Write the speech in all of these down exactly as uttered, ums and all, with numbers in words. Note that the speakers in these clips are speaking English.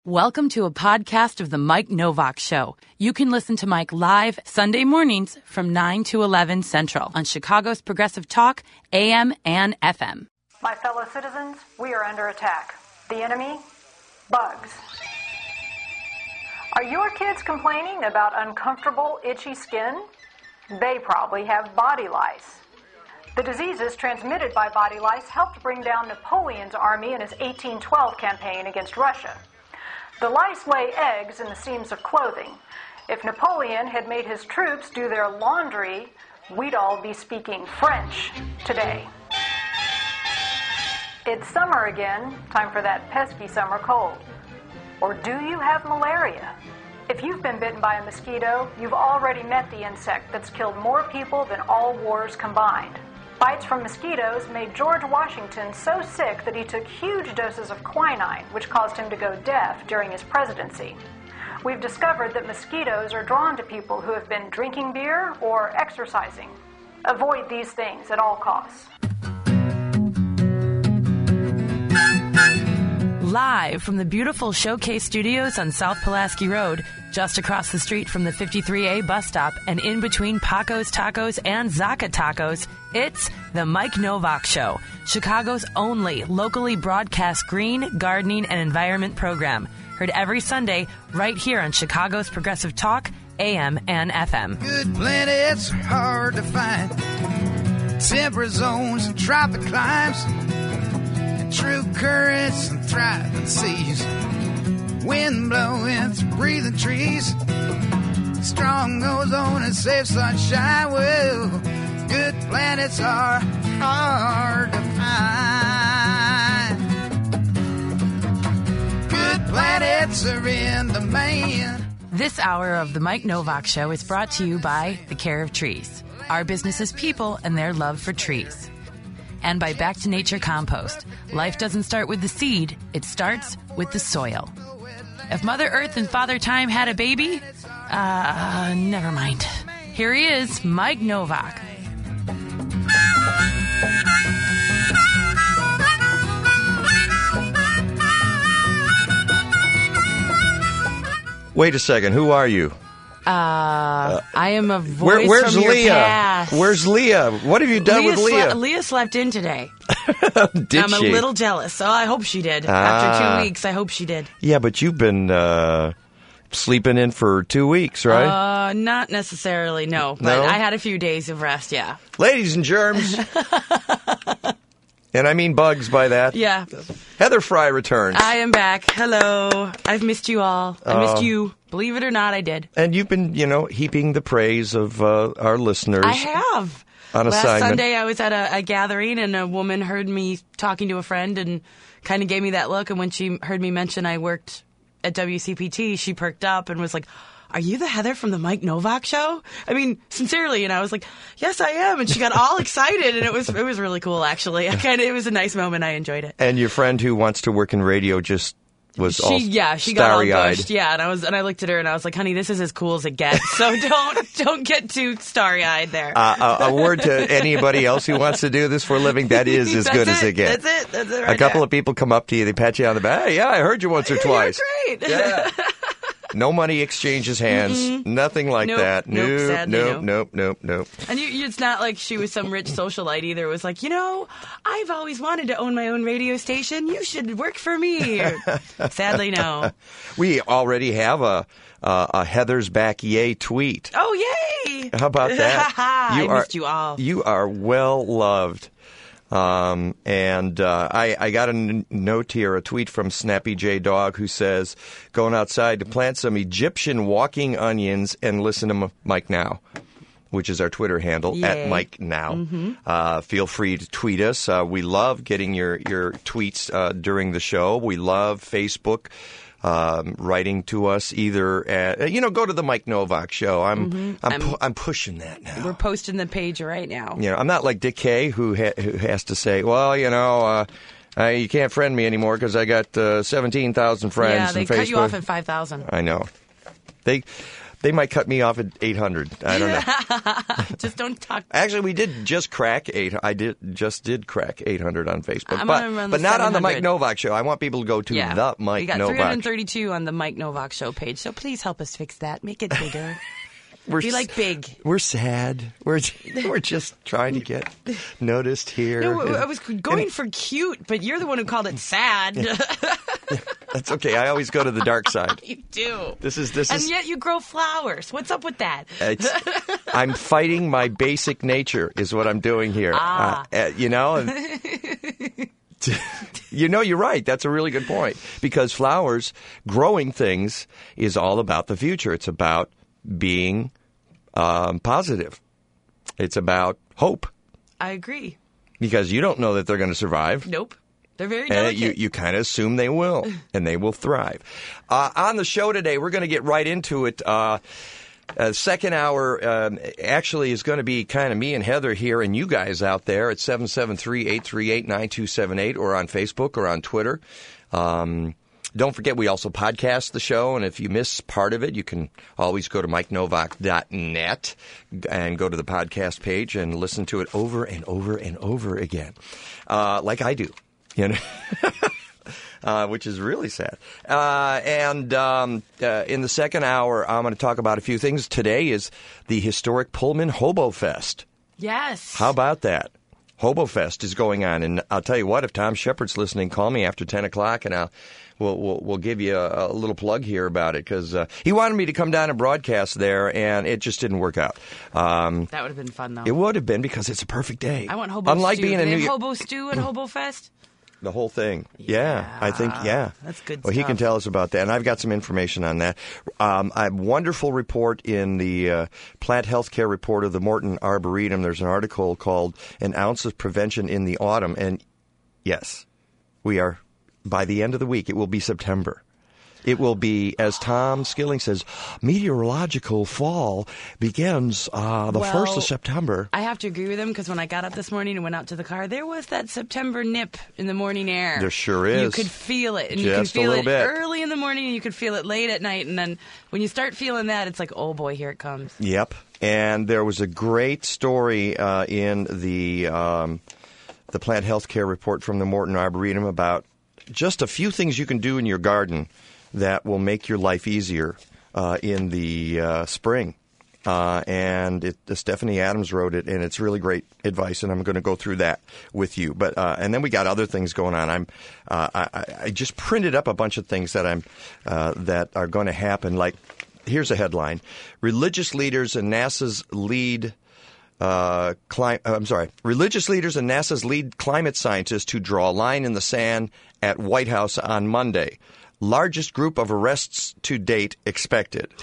Welcome to a podcast of The Mike Novak Show. You can listen to Mike live Sunday mornings from nine to eleven Central on Chicago's Progressive Talk, A M and F M. My fellow citizens, we are under attack. The enemy? Bugs. Are your kids complaining about uncomfortable, itchy skin? They probably have body lice. The diseases transmitted by body lice helped bring down Napoleon's army in his eighteen twelve campaign against Russia. The lice lay eggs in the seams of clothing. If Napoleon had made his troops do their laundry, we'd all be speaking French today. It's summer again, time for that pesky summer cold. Or do you have malaria? If you've been bitten by a mosquito, you've already met the insect that's killed more people than all wars combined. Bites from mosquitoes made George Washington so sick that he took huge doses of quinine, which caused him to go deaf during his presidency. We've discovered that mosquitoes are drawn to people who have been drinking beer or exercising. Avoid these things at all costs. Live from the beautiful Showcase Studios on South Pulaski Road, just across the street from the fifty-three A bus stop and in between Paco's Tacos and Zaka Tacos, it's The Mike Novak Show, Chicago's only locally broadcast green, gardening, and environment program. Heard every Sunday right here on Chicago's Progressive Talk, A M and F M. Good planets are hard to find. Temperate zones and tropic climes. And true currents and thriving seas. Wind blowing through breathing trees. Strong ozone and safe sunshine. Well, good planets are hard to find. Good planets are in demand. This hour of The Mike Novak Show is brought to you by The Care of Trees, our business's people and their love for trees. And by Back to Nature Compost. Life doesn't start with the seed, it starts with the soil. If Mother Earth and Father Time had a baby, uh, never mind. Here he is, Mike Novak. Wait a second, who are you? Uh, uh I am a voice where, where's from your Leah? past. Where's Leah? What have you done Leah with Leah? Sle- Leah slept in today. Did I'm she? a little jealous. So I hope she did. Ah. After two weeks, I hope she did. Yeah, but you've been uh, sleeping in for two weeks, right? Uh, not necessarily, no. But No? I had a few days of rest, yeah. Ladies and germs. And I mean bugs by that. Yeah. Heather Fry returns. I am back. Hello. I've missed you all. I missed Uh, you. Believe it or not, I did. And you've been, you know, heaping the praise of uh, our listeners. I have. On Last assignment. Sunday, I was at a, a gathering, and a woman heard me talking to a friend and kind of gave me that look. And when she heard me mention I worked at W C P T, she perked up and was like, "Are you the Heather from the Mike Novak Show?" I mean, sincerely, and I was like, "Yes, I am." And she got all excited, and it was it was really cool, actually. I kind of it was a nice moment. I enjoyed it. And your friend who wants to work in radio just was She all yeah she got all starry-eyed. gushed, yeah, and I was and I looked at her and I was like, "Honey, this is as cool as it gets. So don't don't get too starry eyed there." Uh, a, a word to anybody else who wants to do this for a living, that is as That's good it. as it gets. That's it. That's it. A Right couple there. of people come up to you, they pat you on the back. Hey, yeah, I heard you once or Yeah, twice. You're great. Yeah. No money exchanges hands. Mm-mm. Nothing like Nope. that. Nope, Nope, sadly, nope, no. nope, nope, nope. And you, you- it's not like she was some rich socialite either. It was like, you know, I've always wanted to own my own radio station. You should work for me. Sadly, no. We already have a uh, a Heather's Back Yay tweet. Oh, yay! How about that? I are, missed you all. You are well loved. Um, and uh, I, I got a n- note here, a tweet from Snappy J Dog, who says, going outside to plant some Egyptian walking onions and listen to M- Mike Now, which is our Twitter handle, Yay. at Mike Now. Mm-hmm. Uh, feel free to tweet us. Uh, we love getting your, your tweets uh, during the show. We love Facebook. Um, writing to us either at, you know, go to the Mike Novak Show. I'm Mm-hmm. I'm, I'm- pu- I'm pushing that now. We're posting the page right now. You know, I'm not like Dick Kay who ha- who has to say, well, you know, uh, uh, you can't friend me anymore because I got uh, seventeen thousand friends Yeah, on they Facebook. cut you off at five thousand. I know. They They might cut me off at eight hundred. I don't know. Just don't talk. Actually, we did just crack eight. I did just did crack eight hundred on Facebook, I'm but gonna run but the not on the seven Mike hundred. Novak show. I want people to go to Yeah. the Mike We got Novak. three hundred thirty-two on the Mike Novak show page, so please help us fix that. Make it bigger. We're Be s- like big. We're sad. We're we're just trying to get noticed here. No, I was going for cute, but you're the one who called it sad. That's okay. I always go to the dark side. You do. This is this And is. yet you grow flowers. What's up with that? It's, I'm fighting my basic nature, is what I'm doing here. Ah. Uh, uh, you know, and- you know, you're right. That's a really good point, because flowers, growing things, is all about the future. It's about being um, positive. It's about hope, I agree. because you don't know that they're going to survive. Nope. They're very And delicate. you, you kind of assume they will, and they will thrive. Uh, on the show today, we're going to get right into it. Uh, uh, second hour um, actually is going to be kind of me and Heather here, and you guys out there at seven seven three, eight three eight, nine two seven eight, or on Facebook or on Twitter. Um, don't forget, we also podcast the show, and if you miss part of it, you can always go to mike novak dot net and go to the podcast page and listen to it over and over and over again, uh, like I do. You know, uh, which is really sad. Uh, and um, uh, in the second hour, I'm going to talk about a few things. Today is the historic Pullman Hobo Fest. Yes. How about that? Hobo Fest is going on, and I'll tell you what. If Tom Shepard's listening, call me after ten o'clock, and I'll we'll we'll, we'll give you a, a little plug here about it, because uh, he wanted me to come down and broadcast there, and it just didn't work out. Um, That would have been fun, though. it would have been, because it's a perfect day. I want hobo Unlike stew. being Do a they New have Year. hobo stew at Hobo Fest? The whole thing. Yeah, I think, yeah. That's good Well, he can stuff. tell us about that, and I've got some information on that. Um, a wonderful report in the uh, Plant Healthcare Report of the Morton Arboretum. There's an article called An Ounce of Prevention in the Autumn, and yes, we are, by the end of the week, it will be September. It will be, as Tom Skilling says, meteorological fall begins uh, the Well, first of September. I have to agree with him, because when I got up this morning and went out to the car, there was that September nip in the morning air. There sure You is. could feel it. And Just you a could feel little it bit. early in the morning, and you could feel it late at night. And then when you start feeling that, it's like, oh boy, here it comes. Yep. And there was a great story uh, in the um, the Plant Healthcare Report from the Morton Arboretum about just a few things you can do in your garden that will make your life easier uh, in the uh, spring. Uh, and it, uh, Stephanie Adams wrote it, and it's really great advice, and I'm going to go through that with you. But uh, and then we got other things going on. I'm uh, I, I just printed up a bunch of things that I'm uh, that are going to happen. Like, here's a headline: Religious leaders and NASA's lead. Uh, cli- uh, I'm sorry. Religious leaders and NASA's lead climate scientists to draw a line in the sand at White House on Monday. Largest group of arrests to date expected.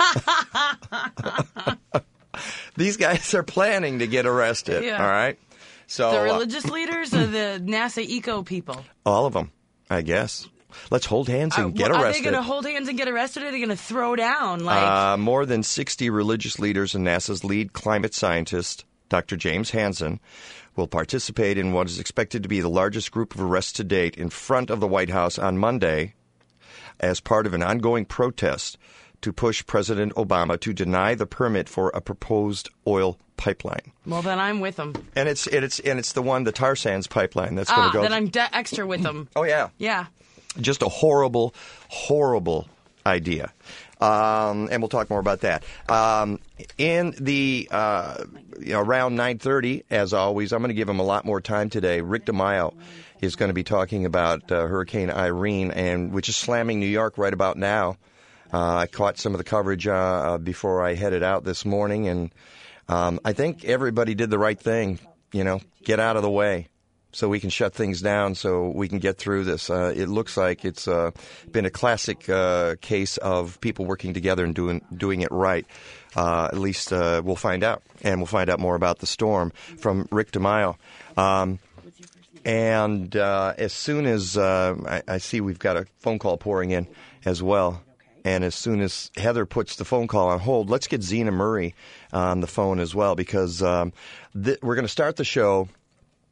These guys are planning to get arrested. Yeah. All right. So The uh, religious leaders or the NASA eco people? all of them, I guess. Let's hold hands and Uh, get well, arrested. Are they going to hold hands and get arrested, or are they going to throw down? Like, Uh, more than sixty religious leaders and NASA's lead climate scientist, Doctor James Hansen, will participate in what is expected to be the largest group of arrests to date in front of the White House on Monday as part of an ongoing protest to push President Obama to deny the permit for a proposed oil pipeline. well, then I'm with them. And it's and it's and it's the one, the tar sands pipeline that's going Ah, to go. then I'm de- extra with them. oh yeah. Yeah. Just a horrible, horrible idea. Um, and we'll talk more about that. Um, in the uh, you know, around nine thirty, as always, I'm going to give him a lot more time today. Rick DeMaio is going to be talking about uh, Hurricane Irene, and which is slamming New York right about now. Uh, I caught some of the coverage uh, before I headed out this morning, and um, I think everybody did the right thing. You know, get out of the way, so we can shut things down, so we can get through this. Uh, it looks like it's uh, been a classic uh, case of people working together and doing doing it right. Uh, at least uh, we'll find out, and we'll find out more about the storm from Rick DeMaio. Um, and uh, as soon as uh, I, I see we've got a phone call pouring in as well, and as soon as Heather puts the phone call on hold, let's get Zena Murray on the phone as well, because um, th- we're going to start the show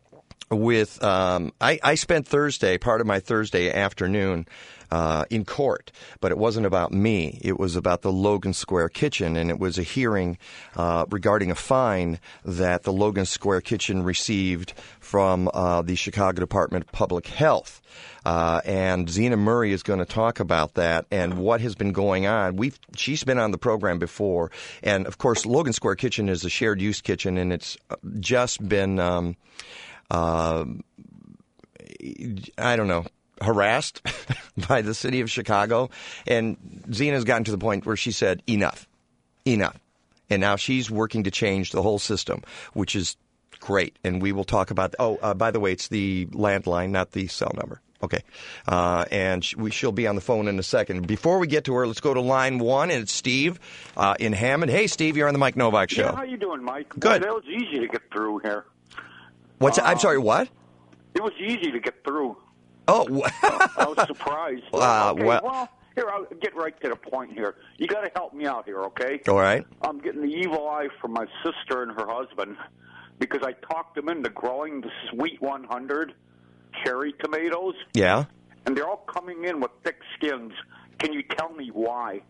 with um, I, I spent Thursday, part of my Thursday afternoon, uh, in court, but it wasn't about me. It was about the Logan Square Kitchen, and it was a hearing uh, regarding a fine that the Logan Square Kitchen received from uh, the Chicago Department of Public Health. Uh, and Zena Murray is going to talk about that and what has been going on. We've she's been on the program before, and of course, Logan Square Kitchen is a shared use kitchen, and it's just been um, uh, I don't know. harassed by the city of Chicago. And Zena's gotten to the point where she said, enough, enough. And now she's working to change the whole system, which is great. And we will talk about, oh, uh, by the way, it's the landline, not the cell number. Okay. Uh, and sh- we, she'll be on the phone in a second. Before we get to her, let's go to line one, and it's Steve uh, in Hammond. Hey, Steve, you're on the Mike Novak Show. Yeah, how you doing, Mike? Good. Well, it was easy to get through here. What's uh, I'm sorry, what? It was easy to get through. Oh, I was surprised. Uh, okay, well, well, here, I'll get right to the point here. You got to help me out here, okay? All right. I'm getting the evil eye from my sister and her husband because I talked them into growing the Sweet one hundred cherry tomatoes. Yeah. And they're all coming in with thick skins. Can you tell me why?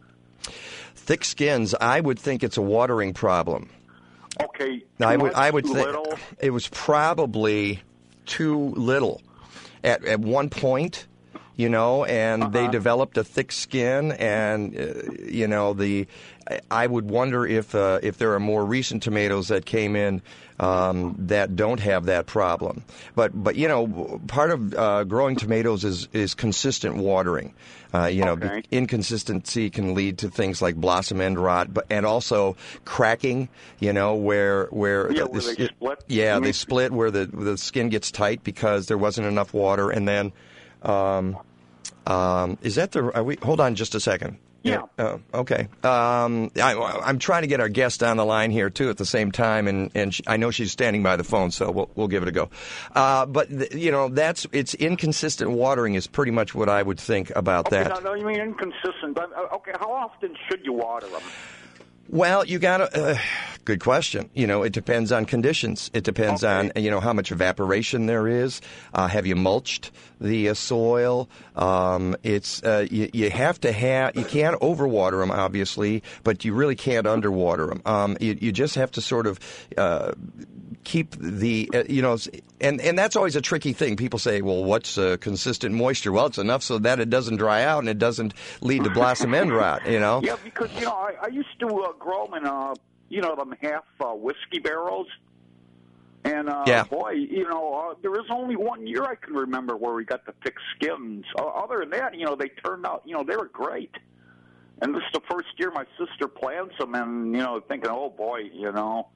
Thick skins, I would think it's a watering problem. Okay. Now, I would, much, I would too think little? it was probably too little. At at one point, you know, and uh-huh. they developed a thick skin, and uh, you know the. I would wonder if uh, if there are more recent tomatoes that came in um, that don't have that problem. But but you know, part of uh, growing tomatoes is is consistent watering. Uh, you know, okay. inconsistency can lead to things like blossom end rot, but and also cracking. You know, where where yeah, the, where the, they split. yeah, I mean, they split where the the skin gets tight because there wasn't enough water, and then um, um, is that the? Are we, hold on, just a second. Yeah. Oh, okay. Um, I, I'm trying to get our guest on the line here too at the same time, and, and she, I know she's standing by the phone, so we'll we'll give it a go. Uh, but th- you know, that's it's inconsistent watering is pretty much what I would think about okay, that. No, no, you mean inconsistent? But, uh, okay, how often should you water them? Well, you got to. Uh, good question. You know, it depends on conditions. It depends okay. on you know how much evaporation there is. Uh, have you mulched the uh, soil? Um, it's uh, you, you have to have. You can't overwater them, obviously, but you really can't underwater them. Um, you, you just have to sort of. Uh, keep the, uh, you know, and, and that's always a tricky thing. People say, well, what's uh, consistent moisture? Well, it's enough so that it doesn't dry out and it doesn't lead to blossom end rot, you know? Yeah, because, you know, I, I used to uh, grow them in, uh, you know, them half uh, whiskey barrels. And, uh, yeah. boy, you know, uh, there was only one year I can remember where we got the thick skins. Uh, other than that, you know, they turned out, you know, they were great. And this is the first year my sister plants them and, you know, thinking, oh, boy, you know.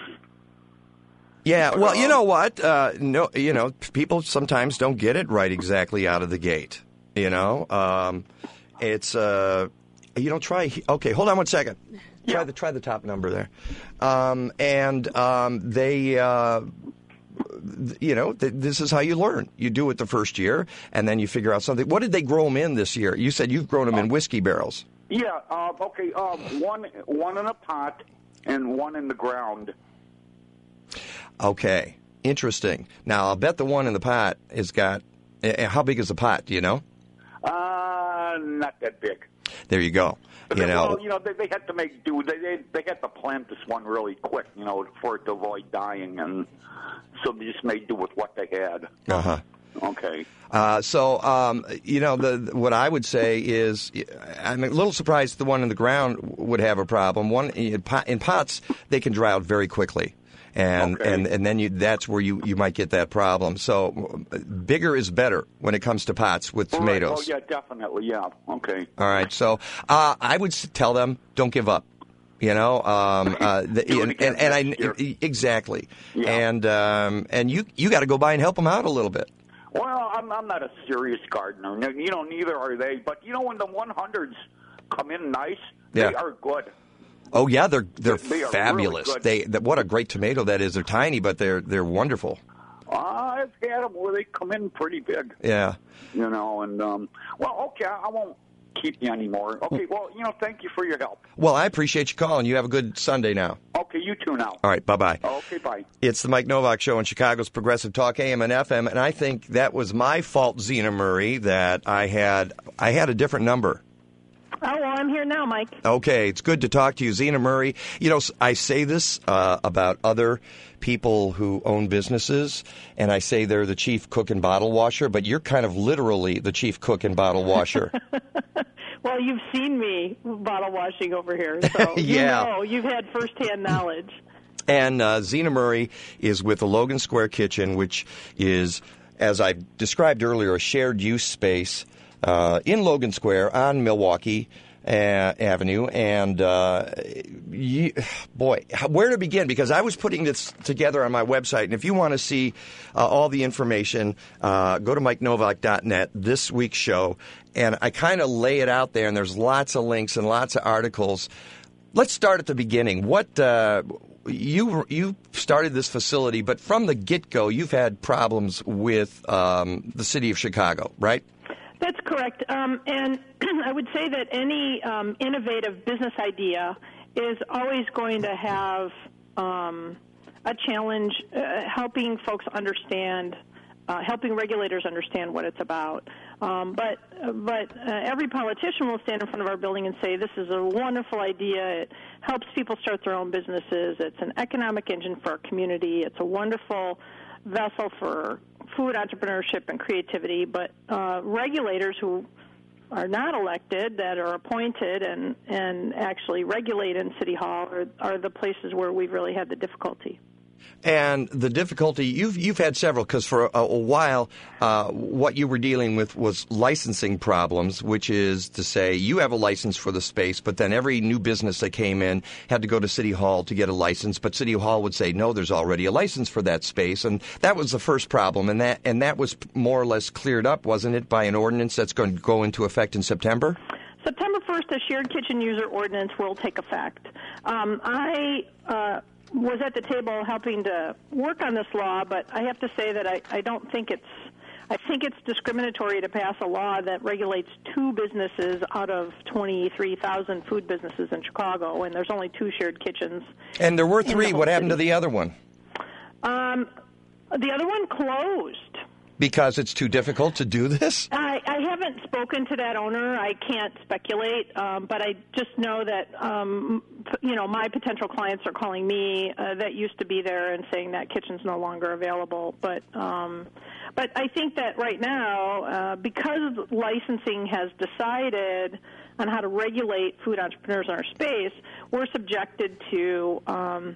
Yeah, well, you know what? Uh, no, you know, people sometimes don't get it right exactly out of the gate. You know, um, it's uh, you know, try. Okay, hold on one second. Try yeah. the try the top number there, um, and um, they. Uh, You know, th- this is how you learn. You do it the first year, and then you figure out something. What did they grow them in this year? You said you've grown them in whiskey barrels. Yeah. Uh, okay. Um, one one in a pot and one in the ground. Okay, interesting. Now, I'll bet the one in the pot has got. Uh, how big is the pot? Do you know? Uh, not that big. There you go. You know, well, you know, they, they had to make do. They, they they had to plant this one really quick, you know, for it to avoid dying, and so they just made do with what they had. Uh huh. Okay. Uh, so, um, you know, the, what I would say is, I'm a little surprised the one in the ground would have a problem. One in, pot, in pots, they can dry out very quickly. And, okay. and and then you that's where you, you might get that problem. So bigger is better when it comes to pots with All tomatoes. Right. Oh, yeah, definitely, yeah. Okay. All right. So uh, I would tell them, don't give up. You know, um, uh, the, and, and, and I exactly. Yeah. And um, and you you got to go by and help them out a little bit. Well, I'm I'm not a serious gardener. You know, neither are they. But you know, when the one hundreds come in nice, yeah. they are good. Oh yeah, they're they're they fabulous. Really they, they what a great tomato that is. They're tiny, but they're they're wonderful. I've had them where they come in pretty big. Yeah. You know, and um, well, okay, I won't keep you anymore. Okay, well, you know, thank you for your help. Well, I appreciate you calling. You have a good Sunday now. Okay. Okay, you too now. All right, bye-bye. Okay, bye. It's the Mike Novak Show on Chicago's Progressive Talk A M and F M, and I think that was my fault, Zena Murray, that I had I had a different number. Oh, well, I'm here now, Mike. Okay, it's good to talk to you, Zena Murray. You know, I say this uh, about other people who own businesses, and I say they're the chief cook and bottle washer, but you're kind of literally the chief cook and bottle washer. Well, you've seen me bottle washing over here, so yeah. you know, you've had firsthand knowledge. And uh, Zena Murray is with the Logan Square Kitchen, which is, as I described earlier, a shared use space uh, in Logan Square on Milwaukee uh, Avenue. And, uh, you, boy, where to begin? Because I was putting this together on my website. And if you want to see uh, all the information, uh, go to mike novak dot net, this week's show. And I kind of lay it out there, and there's lots of links and lots of articles. Let's start at the beginning. What uh, you you started this facility, but from the get-go, you've had problems with um, the city of Chicago, right? That's correct. Um, and I would say that any um, innovative business idea is always going to have um, a challenge uh, helping folks understand, uh, helping regulators understand what it's about. Um, but but uh, every politician will stand in front of our building and say, this is a wonderful idea. It helps people start their own businesses. It's an economic engine for our community. It's a wonderful vessel for food entrepreneurship and creativity. But uh, regulators who are not elected, that are appointed and, and actually regulate in City Hall are, are the places where we've really had the difficulty. And the difficulty, you've you've had several, because for a, a while, uh, what you were dealing with was licensing problems, which is to say you have a license for the space, but then every new business that came in had to go to City Hall to get a license, but City Hall would say, no, there's already a license for that space. And that was the first problem, and that and that was more or less cleared up, wasn't it, by an ordinance that's going to go into effect in September? September first, a shared kitchen user ordinance will take effect. Um, I... Uh, was at the table helping to work on this law, but I have to say that I, I don't think it's I think it's discriminatory to pass a law that regulates two businesses out of twenty-three thousand food businesses in Chicago, and there's only two shared kitchens. And there were three. The what happened city. to the other one? Um, the other one closed. Because it's too difficult to do this? I, I haven't spoken to that owner. I can't speculate, um, but I just know that, um, you know, my potential clients are calling me uh, that used to be there and saying that kitchen's no longer available. But um, but I think that right now, uh, because licensing has decided on how to regulate food entrepreneurs in our space, we're subjected to um,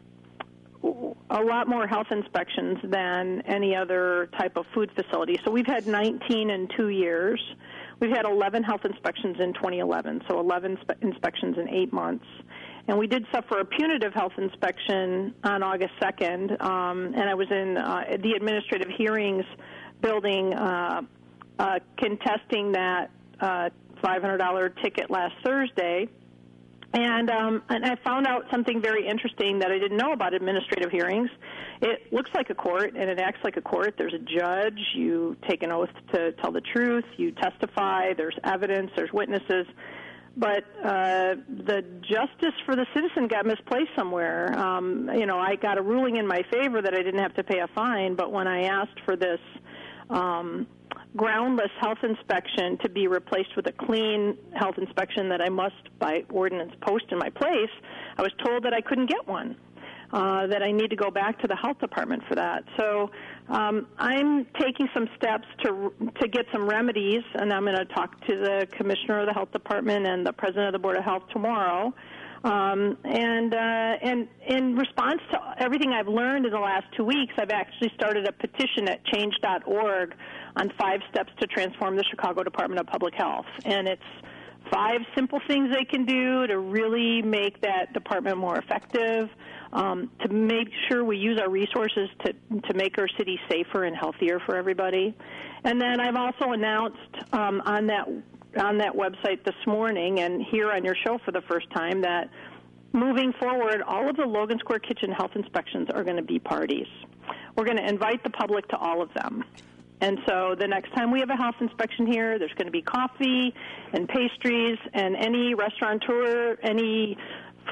a lot more health inspections than any other type of food facility. So we've had nineteen in two years. We've had eleven health inspections in twenty eleven, so eleven spe- inspections in eight months. And we did suffer a punitive health inspection on August second, um, and I was in uh, the administrative hearings building uh, uh, contesting that uh, five hundred dollars ticket last Thursday. And um, and I found out something very interesting that I didn't know about administrative hearings. It looks like a court, and it acts like a court. There's a judge. You take an oath to tell the truth. You testify. There's evidence. There's witnesses. But uh, the justice for the citizen got misplaced somewhere. Um, you know, I got a ruling in my favor that I didn't have to pay a fine, but when I asked for this um groundless health inspection to be replaced with a clean health inspection that I must, by ordinance, post in my place, I was told that I couldn't get one, uh, that I need to go back to the health department for that. So um, I'm taking some steps to to get some remedies, and I'm going to talk to the commissioner of the health department and the president of the Board of Health tomorrow. Um, and uh, and in response to everything I've learned in the last two weeks, I've actually started a petition at change dot org on five steps to transform the Chicago Department of Public Health. And it's five simple things they can do to really make that department more effective, um, to make sure we use our resources to, to make our city safer and healthier for everybody. And then I've also announced um, on that on that website this morning and here on your show for the first time that moving forward, all of the Logan Square Kitchen health inspections are going to be parties. We're going to invite the public to all of them. And so the next time we have a health inspection here, there's going to be coffee and pastries, and any restaurateur, any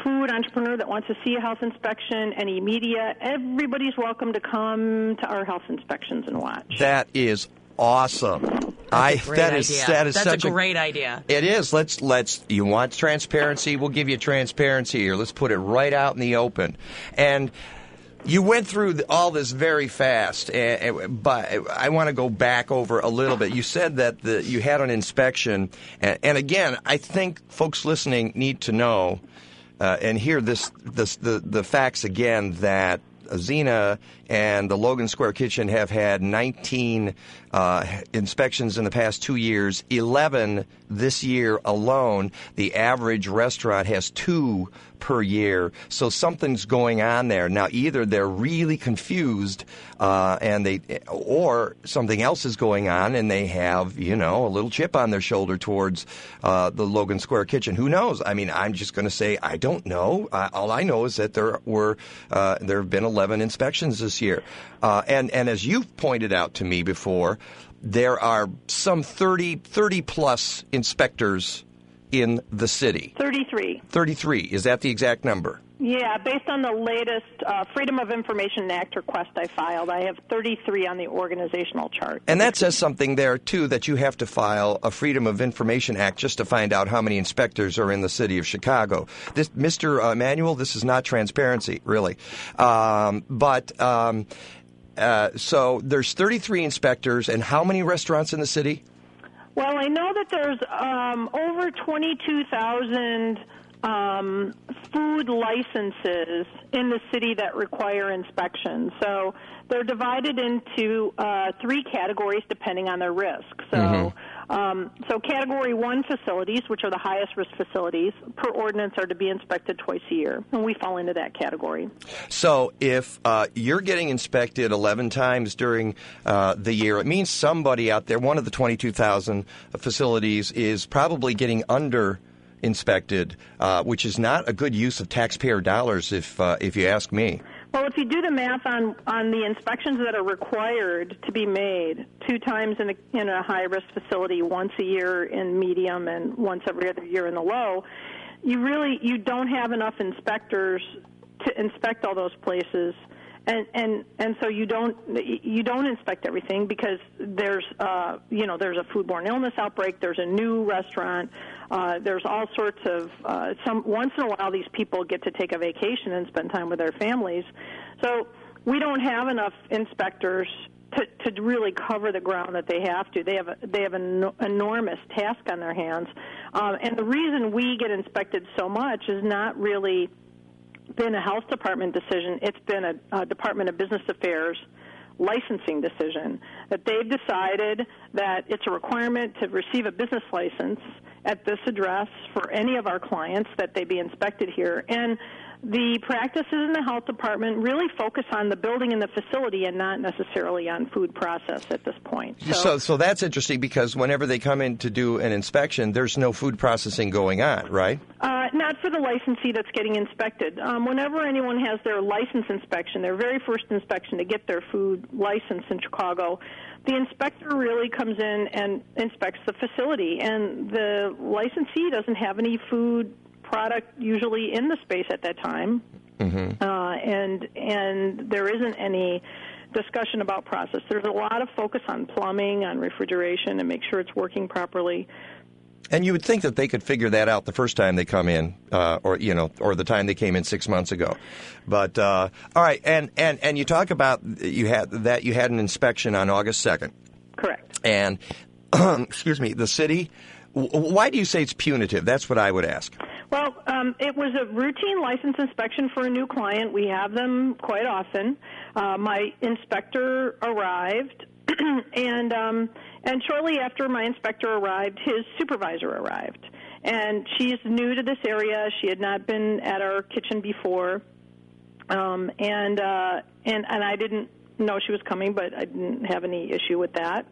food entrepreneur that wants to see a health inspection, any media, everybody's welcome to come to our health inspections and watch. That is awesome. That's I a great that idea. is that is That's such a great idea. It is. Let's let's. You want transparency? We'll give you transparency here. Let's put it right out in the open. And you went through all this very fast, but I want to go back over a little bit. You said that the, you had an inspection, and, and again, I think folks listening need to know uh, and hear this, this the the facts again that Zena and the Logan Square Kitchen have had nineteen uh, inspections in the past two years, eleven this year alone. The average restaurant has two per year, so something's going on there. Now, either they're really confused, uh, and they, or something else is going on, and they have, you know, a little chip on their shoulder towards uh, the Logan Square Kitchen. Who knows? I mean, I'm just going to say I don't know. Uh, all I know is that there were uh, there have been eleven inspections this year, uh, and and as you've pointed out to me before, there are some thirty, thirty plus inspectors in the city. thirty-three. thirty-three. Is that the exact number? Yeah, based on the latest uh, Freedom of Information Act request I filed, I have thirty-three on the organizational chart. And that says something there, too, that you have to file a Freedom of Information Act just to find out how many inspectors are in the city of Chicago. This, Mister Uh, Manuel, this is not transparency, really. Um, but um, uh, so there's thirty-three inspectors, and how many restaurants in the city? Well, I know that there's um, over twenty-two thousand um, food licenses in the city that require inspection. So they're divided into uh, three categories depending on their risk. So, mm-hmm. um, so category one facilities, which are the highest risk facilities, per ordinance are to be inspected twice a year, and we fall into that category. So if uh, you're getting inspected eleven times during uh, the year, it means somebody out there, one of the twenty-two thousand facilities, is probably getting under inspected, uh, which is not a good use of taxpayer dollars, if uh, if you ask me. Well, if you do the math on, on the inspections that are required to be made, two times in a, in a high-risk facility, once a year in medium and once every other year in the low, you really you don't have enough inspectors to inspect all those places. And, and and so you don't you don't inspect everything because there's uh, you know there's a foodborne illness outbreak, there's a new restaurant, uh, there's all sorts of uh, some once in a while these people get to take a vacation and spend time with their families, so we don't have enough inspectors to, to really cover the ground that they have to. They have a, they have an enormous task on their hands, um, and the reason we get inspected so much is not really been a health department decision. It's been a, a Department of Business Affairs licensing decision that they've decided that it's a requirement to receive a business license at this address for any of our clients that they be inspected here. And the practices in the health department really focus on the building and the facility and not necessarily on food process at this point. So, so, so that's interesting because whenever they come in to do an inspection, there's no food processing going on, right? Uh, not for the licensee that's getting inspected. Um, whenever anyone has their license inspection, their very first inspection to get their food license in Chicago, the inspector really comes in and inspects the facility, and the licensee doesn't have any food product usually in the space at that time, mm-hmm. uh, and and there isn't any discussion about process. There's a lot of focus on plumbing, on refrigeration, and make sure it's working properly. And you would think that they could figure that out the first time they come in, uh, or you know, or the time they came in six months ago. But uh, all right, and, and, and you talk about you had that you had an inspection on August second. Correct. And excuse me, the city. Why do you say it's punitive? That's what I would ask. Well, um, it was a routine license inspection for a new client. We have them quite often. Uh, my inspector arrived, and um, and shortly after my inspector arrived, his supervisor arrived. And she's new to this area. She had not been at our kitchen before, um, and uh, and and I didn't know she was coming, but I didn't have any issue with that.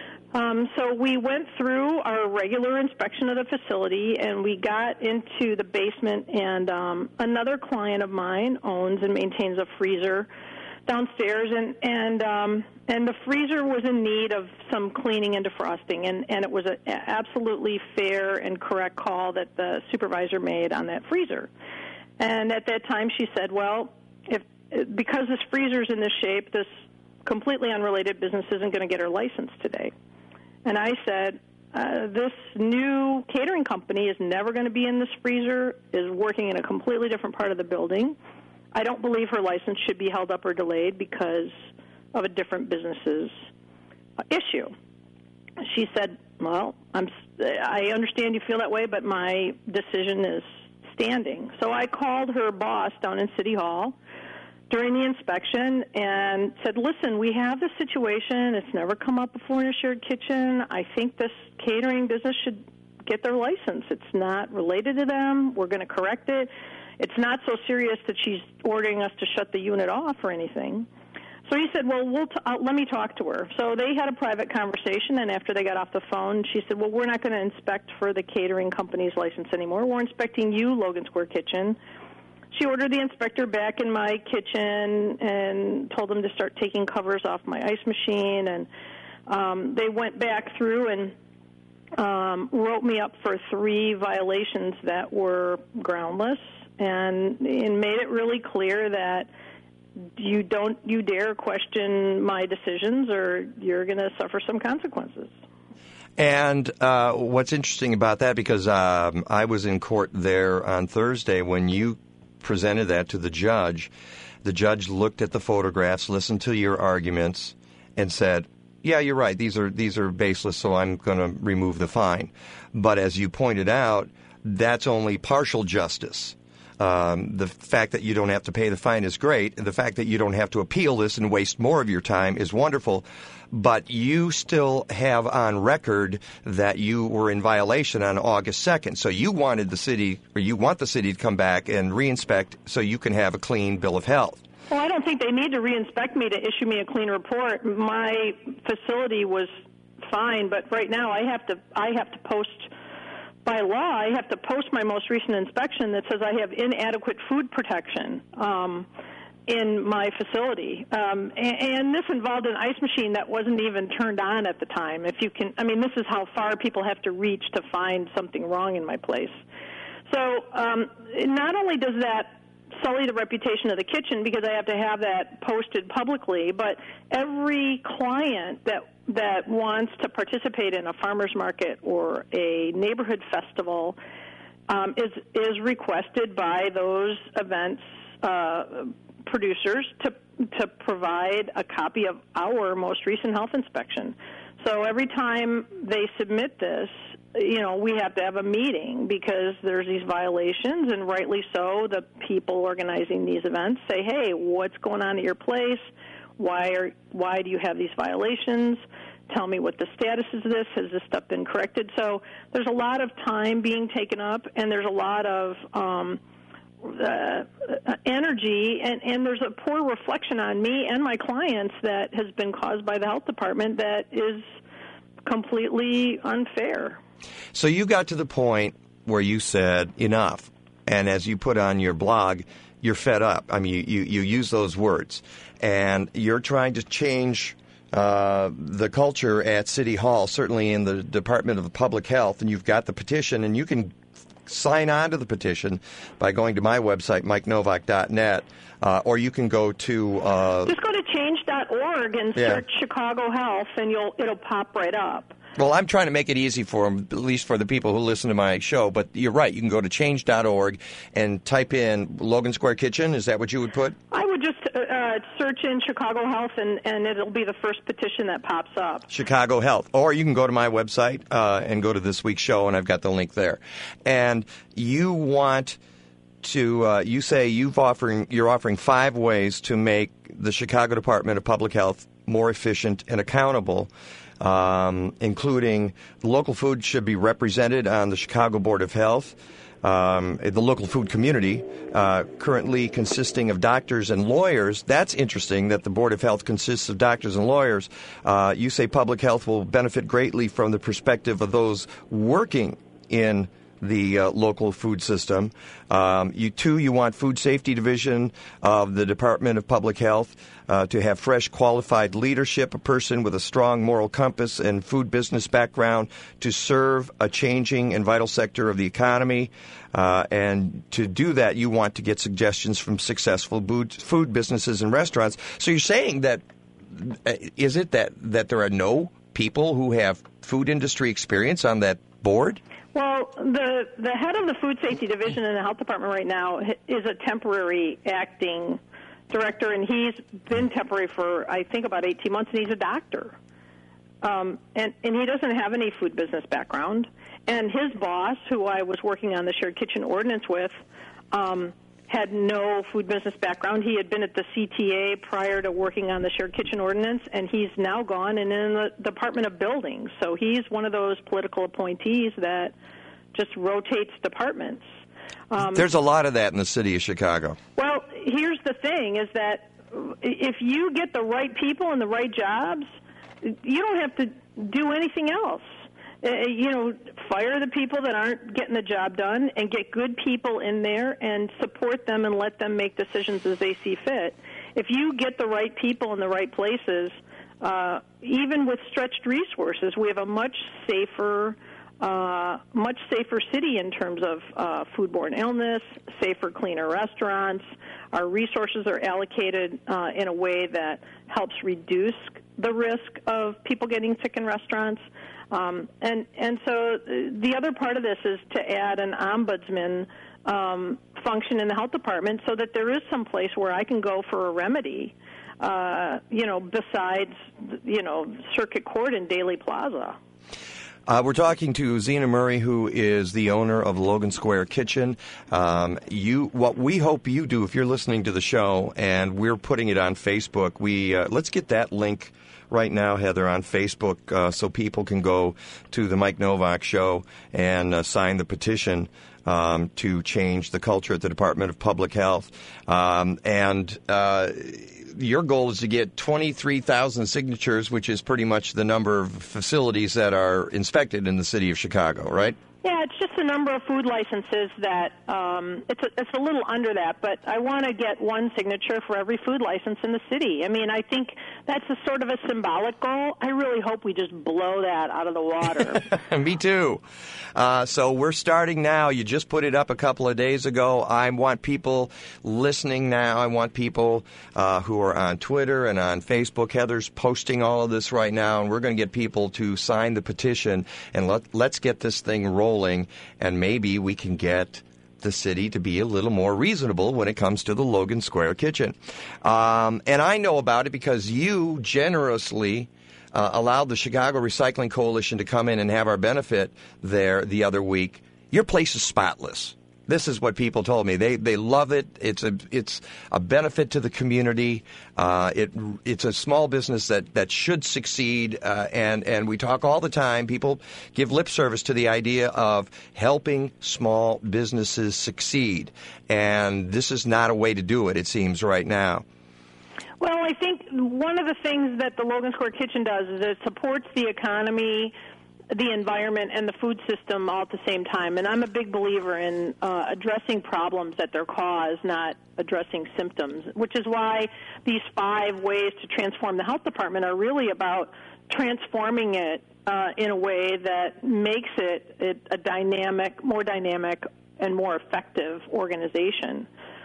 Um, so we went through our regular inspection of the facility, and we got into the basement, and um, another client of mine owns and maintains a freezer downstairs, and and um, and the freezer was in need of some cleaning and defrosting, and, and it was an absolutely fair and correct call that the supervisor made on that freezer. And at that time, she said, well, if because this freezer's in this shape, this completely unrelated business isn't going to get her license today. And I said, uh, this new catering company is never going to be in this freezer, is working in a completely different part of the building. I don't believe her license should be held up or delayed because of a different business's uh, issue. She said, well, I'm, I understand you feel that way, but my decision is standing. So I called her boss down in City Hall during the inspection and said, listen, we have this situation. It's never come up before in a shared kitchen. I think this catering business should get their license. It's not related to them. We're going to correct it. It's not so serious that she's ordering us to shut the unit off or anything. So he said, well, we'll t- uh, let me talk to her. So they had a private conversation, and after they got off the phone, she said, well, we're not going to inspect for the catering company's license anymore. We're inspecting you, Logan Square Kitchen. She ordered the inspector back in my kitchen and told them to start taking covers off my ice machine. And um, they went back through and um, wrote me up for three violations that were groundless and, and made it really clear that you don't you dare question my decisions or you're going to suffer some consequences. And uh, what's interesting about that, because um, I was in court there on Thursday when you presented that to the judge, the judge looked at the photographs, listened to your arguments, and said, yeah, you're right, these are these are baseless, so I'm going to remove the fine. But as you pointed out, that's only partial justice. Um, the fact that you don't have to pay the fine is great, and the fact that you don't have to appeal this and waste more of your time is wonderful, but you still have on record that you were in violation on August second. So you wanted the city, or you want the city to come back and reinspect so you can have a clean bill of health. Well, I don't think they need to reinspect me to issue me a clean report. My facility was fine, but right now I have to I have to post... By law, I have to post my most recent inspection that says I have inadequate food protection um, in my facility. Um, and, and this involved an ice machine that wasn't even turned on at the time. If you can, I mean, this is how far people have to reach to find something wrong in my place. So um, not only does that sully the reputation of the kitchen because I have to have that posted publicly, but every client that that wants to participate in a farmer's market or a neighborhood festival um, is is requested by those events uh, producers to to provide a copy of our most recent health inspection. So every time they submit this, you know, we have to have a meeting because there's these violations, and rightly so. The people organizing these events say, "Hey, what's going on at your place? Why are why do you have these violations? Tell me what the status is of this. Has this stuff been corrected?" So there's a lot of time being taken up, and there's a lot of um, uh, energy, and, and there's a poor reflection on me and my clients that has been caused by the health department that is completely unfair. So you got to the point where you said enough, and as you put on your blog, you're fed up. I mean, you, you, you use those words, and you're trying to change uh, the culture at City Hall, certainly in the Department of Public Health, and you've got the petition, and you can sign on to the petition by going to my website, mike novak dot net, uh, or you can go to... Uh, Just go to change dot org and yeah. search Chicago Health, and you'll it'll pop right up. Well, I'm trying to make it easy for them, at least for the people who listen to my show. But you're right. You can go to change dot org and type in Logan Square Kitchen. Is that what you would put? I would just uh, search in Chicago Health, and, and it'll be the first petition that pops up. Chicago Health. Or you can go to my website uh, and go to this week's show, and I've got the link there. And you want to, uh, you say you've offering, you're offering five ways to make the Chicago Department of Public Health more efficient and accountable. Um, including the local food should be represented on the Chicago Board of Health, um, the local food community, uh, currently consisting of doctors and lawyers. That's interesting that the Board of Health consists of doctors and lawyers. Uh, you say public health will benefit greatly from the perspective of those working in the uh, local food system. Um, you two, you want Food Safety Division of the Department of Public Health uh, to have fresh, qualified leadership, a person with a strong moral compass and food business background to serve a changing and vital sector of the economy. Uh, and to do that, you want to get suggestions from successful food, food businesses and restaurants. So you're saying that, uh, is it that, that there are no people who have food industry experience on that board? Well, the the head of the Food Safety Division in the Health Department right now is a temporary acting director, and he's been temporary for, I think, about eighteen months, and he's a doctor. Um, and, and he doesn't have any food business background. And his boss, who I was working on the Shared Kitchen Ordinance with, um, had no food business background. He had been at the C T A prior to working on the Shared Kitchen Ordinance, and he's now gone and in the Department of Buildings. So he's one of those political appointees that just rotates departments. Um, There's a lot of that in the city of Chicago. Well, here's the thing, is that if you get the right people in the right jobs, you don't have to do anything else. Uh, you know, fire the people that aren't getting the job done and get good people in there and support them and let them make decisions as they see fit. If you get the right people in the right places, uh, even with stretched resources, we have a much safer, uh, much safer city in terms of uh, foodborne illness, safer, cleaner restaurants. Our resources are allocated uh, in a way that helps reduce the risk of people getting sick in restaurants. Um, and, and so the other part of this is to add an ombudsman um, function in the health department so that there is some place where I can go for a remedy, uh, you know, besides, you know, Circuit Court and Daly Plaza. Uh, we're talking to Zena Murray, who is the owner of Logan Square Kitchen. Um, you, what we hope you do, if you're listening to the show, and we're putting it on Facebook, we uh, let's get that link right now, Heather, on Facebook, uh, so people can go to the Mike Novak Show and uh, sign the petition um, to change the culture at the Department of Public Health. Um, and uh, your goal is to get twenty-three thousand signatures, which is pretty much the number of facilities that are inspected in the city of Chicago, right? Yeah, it's just the number of food licenses that um, it's a, it's a little under that, but I want to get one signature for every food license in the city. I mean, I think that's a sort of a symbolic goal. I really hope we just blow that out of the water. Me too. Uh, so we're starting now. You just put it up a couple of days ago. I want people listening now. I want people uh, who are on Twitter and on Facebook. Heather's posting all of this right now, and we're going to get people to sign the petition, and let, let's get this thing rolling. And maybe we can get the city to be a little more reasonable when it comes to the Logan Square Kitchen. Um, and I know about it because you generously uh, allowed the Chicago Recycling Coalition to come in and have our benefit there the other week. Your place is spotless. This is what people told me. They they love it. It's a it's a benefit to the community. Uh, it it's a small business that, that should succeed. Uh, and and we talk all the time. People give lip service to the idea of helping small businesses succeed. And this is not a way to do it, it seems, right now. Well, I think one of the things that the Logan Square Kitchen does is it supports the economy, the environment, and the food system all at the same time. And I'm a big believer in uh, addressing problems at their cause, not addressing symptoms, which is why these five ways to transform the health department are really about transforming it uh, in a way that makes it, it a dynamic, more dynamic and more effective organization.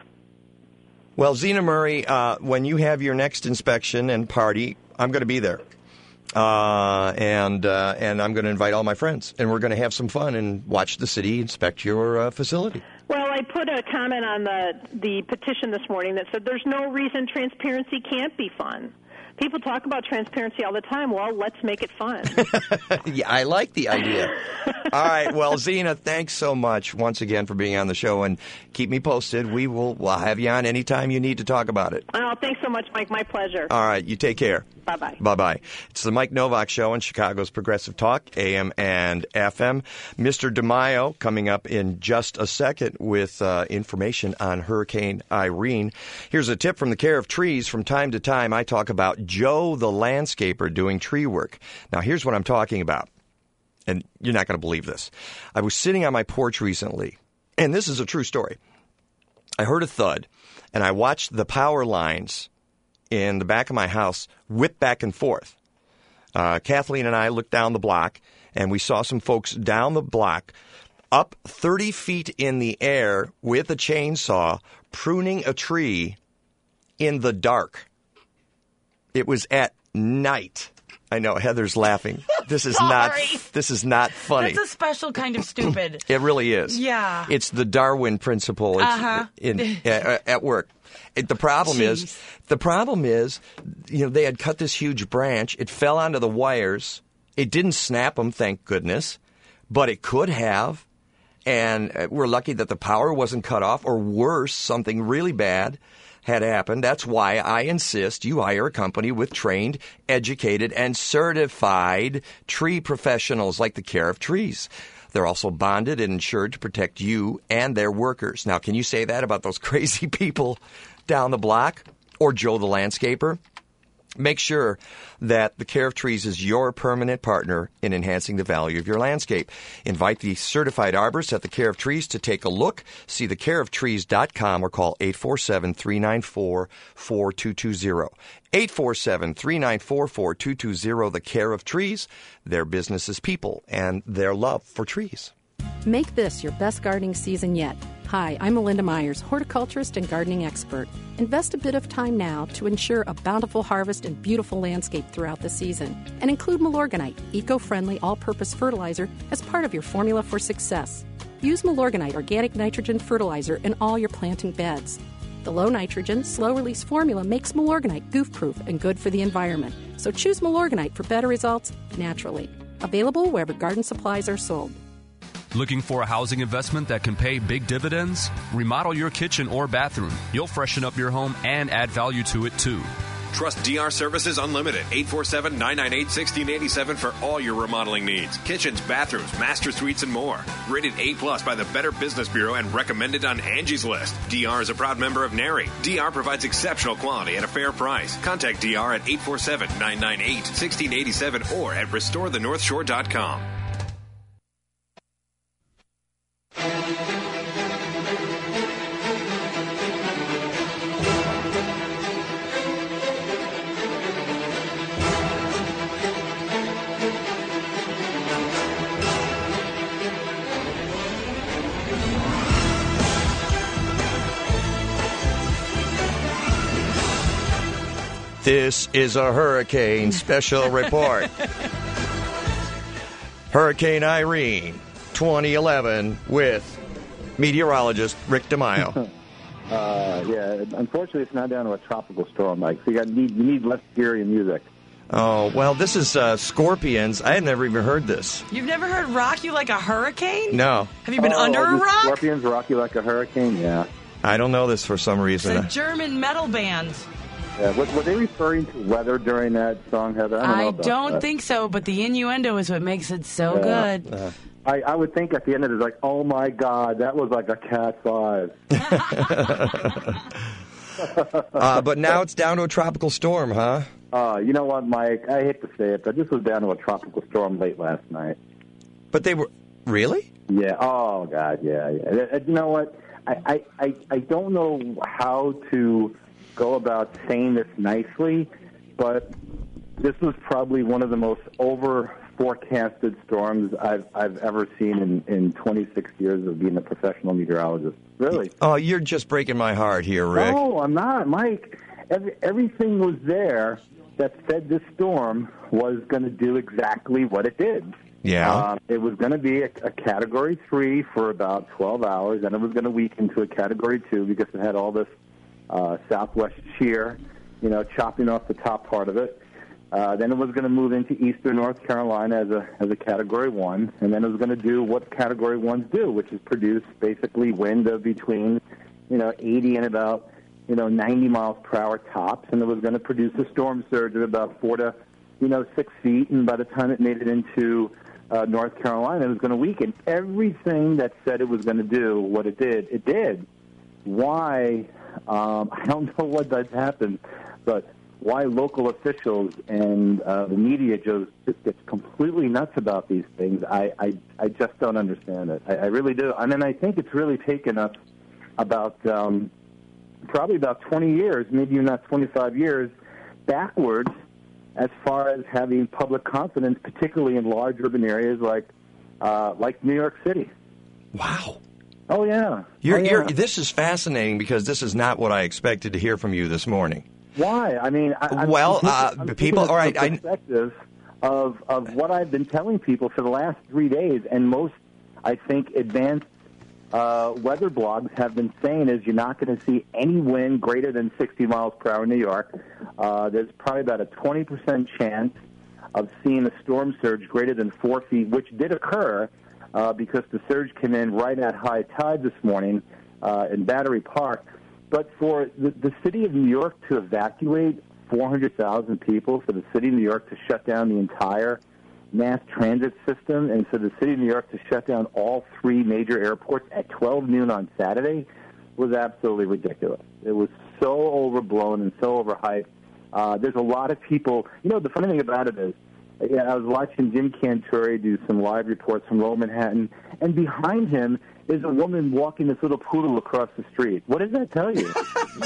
Well, Zena Murray, uh, when you have your next inspection and party, I'm going to be there. Uh, and uh, and I'm going to invite all my friends, and we're going to have some fun and watch the city inspect your uh, facility. Well, I put a comment on the the petition this morning that said there's no reason transparency can't be fun. People talk about transparency all the time. Well, let's make it fun. Yeah, I like the idea. All right. Well, Zena, thanks so much once again for being on the show, and keep me posted. We will we'll have you on anytime you need to talk about it. Oh, thanks so much, Mike. My pleasure. All right. You take care. Bye-bye. Bye-bye. It's the Mike Novak Show on Chicago's Progressive Talk, A M and F M. Mister DeMaio coming up in just a second with uh, information on Hurricane Irene. Here's a tip from the Care of Trees. From time to time, I talk about Joe the landscaper doing tree work. Now, here's what I'm talking about. and you're not going to believe this. I was sitting on my porch recently, and this is a true story. I heard a thud, and I watched the power lines in the back of my house whip back and forth. Uh, Kathleen and I looked down the block, and we saw some folks down the block up thirty feet in the air with a chainsaw pruning a tree in the dark. It was at night. I know, Heather's laughing. This is not this is not funny. That's a special kind of stupid. It really is. Yeah. It's the Darwin principle. It's uh-huh. in, uh, at work. It, the problem Jeez. is, the problem is, you know, they had cut this huge branch. It fell onto the wires. It didn't snap them, thank goodness, but it could have. And we're lucky that the power wasn't cut off, or worse, something really bad had happened. That's why I insist you hire a company with trained, educated, and certified tree professionals like the Care of Trees. They're also bonded and insured to protect you and their workers. Now, can you say that about those crazy people down the block or Joe the landscaper? Make sure that the Care of Trees is your permanent partner in enhancing the value of your landscape. Invite the certified arborist at the Care of Trees to take a look. See the care of trees dot com or call eight four seven, three nine four, four two two zero. eight four seven, three nine four, four two two zero. The Care of Trees, their business is people and their love for trees. Make this your best gardening season yet. Hi, I'm Melinda Myers, horticulturist and gardening expert. Invest a bit of time now to ensure a bountiful harvest and beautiful landscape throughout the season. And include Milorganite, eco-friendly all-purpose fertilizer, as part of your formula for success. Use Milorganite organic nitrogen fertilizer in all your planting beds. The low-nitrogen, slow-release formula makes Milorganite goof-proof and good for the environment. So choose Milorganite for better results naturally. Available wherever garden supplies are sold. Looking for a housing investment that can pay big dividends? Remodel your kitchen or bathroom. You'll freshen up your home and add value to it, too. Trust D R Services Unlimited, eight four seven, nine nine eight, one six eight seven for all your remodeling needs. Kitchens, bathrooms, master suites, and more. Rated A plus by the Better Business Bureau and recommended on Angie's List. D R is a proud member of NARI. D R provides exceptional quality at a fair price. Contact D R at eight four seven, nine nine eight, one six eight seven or at restore the north shore dot com. This is a hurricane special report. Hurricane Irene twenty eleven with meteorologist Rick DeMaio. uh, yeah, unfortunately, it's now down to a tropical storm, Mike. So you got need you need less scary music. Oh, well, this is uh, Scorpions. I had never even heard this. You've never heard Rock You Like a Hurricane? No. Have you been oh, under a rock? Scorpions rock you like a hurricane, yeah. I don't know this for some reason. It's a German metal band. Yeah, were, were they referring to weather during that song, Heather? I don't, know I about don't that. think so, but the innuendo is what makes it so Yeah. good. Uh, I, I would think at the end of it, it's like, oh, my God, that was like a Cat five. uh, but now it's down to a tropical storm, huh? Uh, you know what, Mike? I hate to say it, but this was down to a tropical storm late last night. But they were... Really? Yeah. Oh, God, yeah. yeah. You know what? I, I, I, I don't know how to go about saying this nicely, but this was probably one of the most over-forecasted storms I've, I've ever seen in, in twenty-six years of being a professional meteorologist. Really. Oh, you're just breaking my heart here, Rick. No, I'm not, Mike. Every, everything was there that said this storm was going to do exactly what it did. Yeah. Uh, it was going to be a, a Category three for about twelve hours, and it was going to weaken to a Category two because it had all this uh, southwest shear, you know, chopping off the top part of it. Uh, then it was going to move into eastern North Carolina as a as a Category one, and then it was going to do what Category ones do, which is produce basically wind of between, you know, eighty and about, you know, ninety miles per hour tops, and it was going to produce a storm surge of about four to, you know, six feet, and by the time it made it into uh, North Carolina, it was going to weaken. Everything that said it was going to do what it did, it did. Why? Um, I don't know what does happen, but why local officials and uh, the media just gets completely nuts about these things. I, I, I just don't understand it. I, I really do. And then I think it's really taken us about um, probably about twenty years, maybe not twenty-five years, backwards as far as having public confidence, particularly in large urban areas like uh, like New York City. Wow. Oh, yeah. You're, oh, yeah. You're, this is fascinating because this is not what I expected to hear from you this morning. Why? I mean, I, I'm, well, I'm uh, I'm people, all right. The perspective I, of, of what I've been telling people for the last three days, and most, I think, advanced uh, weather blogs have been saying is you're not going to see any wind greater than sixty miles per hour in New York. Uh, there's probably about a twenty percent chance of seeing a storm surge greater than four feet, which did occur uh, because the surge came in right at high tide this morning uh, in Battery Park. But for the, the city of New York to evacuate four hundred thousand people, for the city of New York to shut down the entire mass transit system, and for the city of New York to shut down all three major airports at twelve noon on Saturday was absolutely ridiculous. It was so overblown and so overhyped. Uh, there's a lot of people. You know, the funny thing about it is, yeah, I was watching Jim Cantore do some live reports from Lower Manhattan, and behind him is a woman walking this little poodle across the street. What does that tell you?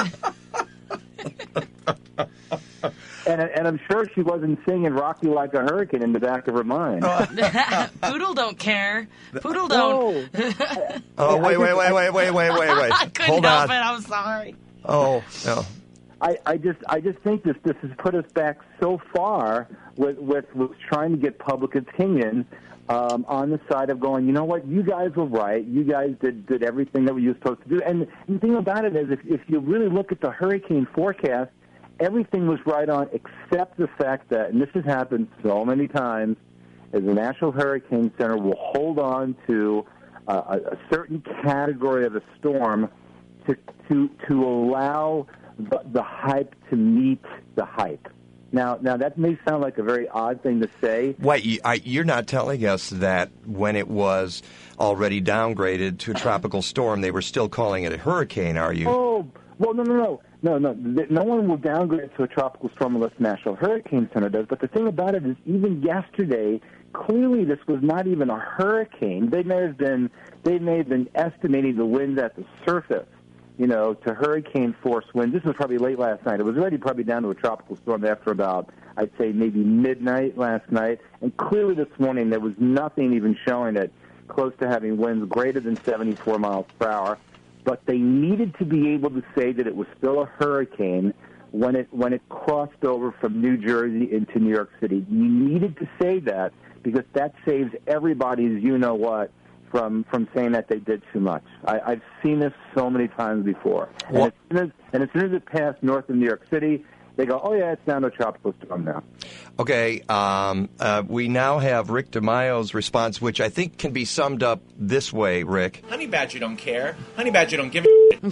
and, and I'm sure she wasn't singing Rock You Like a Hurricane in the back of her mind. Poodle don't care. Poodle don't. No. oh, wait, wait, wait, wait, wait, wait, wait, wait. I couldn't Hold help on. it. I'm sorry. Oh, no. I, I just I just think this this has put us back so far with with, with trying to get public opinion um, on the side of going, you know what, you guys were right. You guys did, did everything that you were supposed to do. And the thing about it is, if, if you really look at the hurricane forecast, everything was right on except the fact that, and this has happened so many times, is the National Hurricane Center will hold on to uh, a, a certain category of a storm to to to allow the, the hype to meet the hype. Now, now that may sound like a very odd thing to say. Wait, you, I, you're not telling us that when it was already downgraded to a tropical storm, they were still calling it a hurricane, are you? Oh, well, no, no, no. No, no, no one will downgrade it to a tropical storm unless the National Hurricane Center does. But the thing about it is, even yesterday, clearly this was not even a hurricane. They may have been, they may have been estimating the winds at the surface, you know, to hurricane force winds. This was probably late last night. It was already probably down to a tropical storm after about, I'd say, maybe midnight last night. And clearly this morning there was nothing even showing it close to having winds greater than seventy-four miles per hour. But they needed to be able to say that it was still a hurricane when it when it crossed over from New Jersey into New York City. You needed to say that because that saves everybody's you-know-what from, from saying that they did too much. I, I've seen this so many times before. And as, soon as, and as soon as it passed north of New York City, they go, oh, yeah, it's down to a tropical storm now. Okay, um, uh, we now have Rick DeMaio's response, which I think can be summed up this way, Rick. Honey Badger don't care. Honey Badger don't give a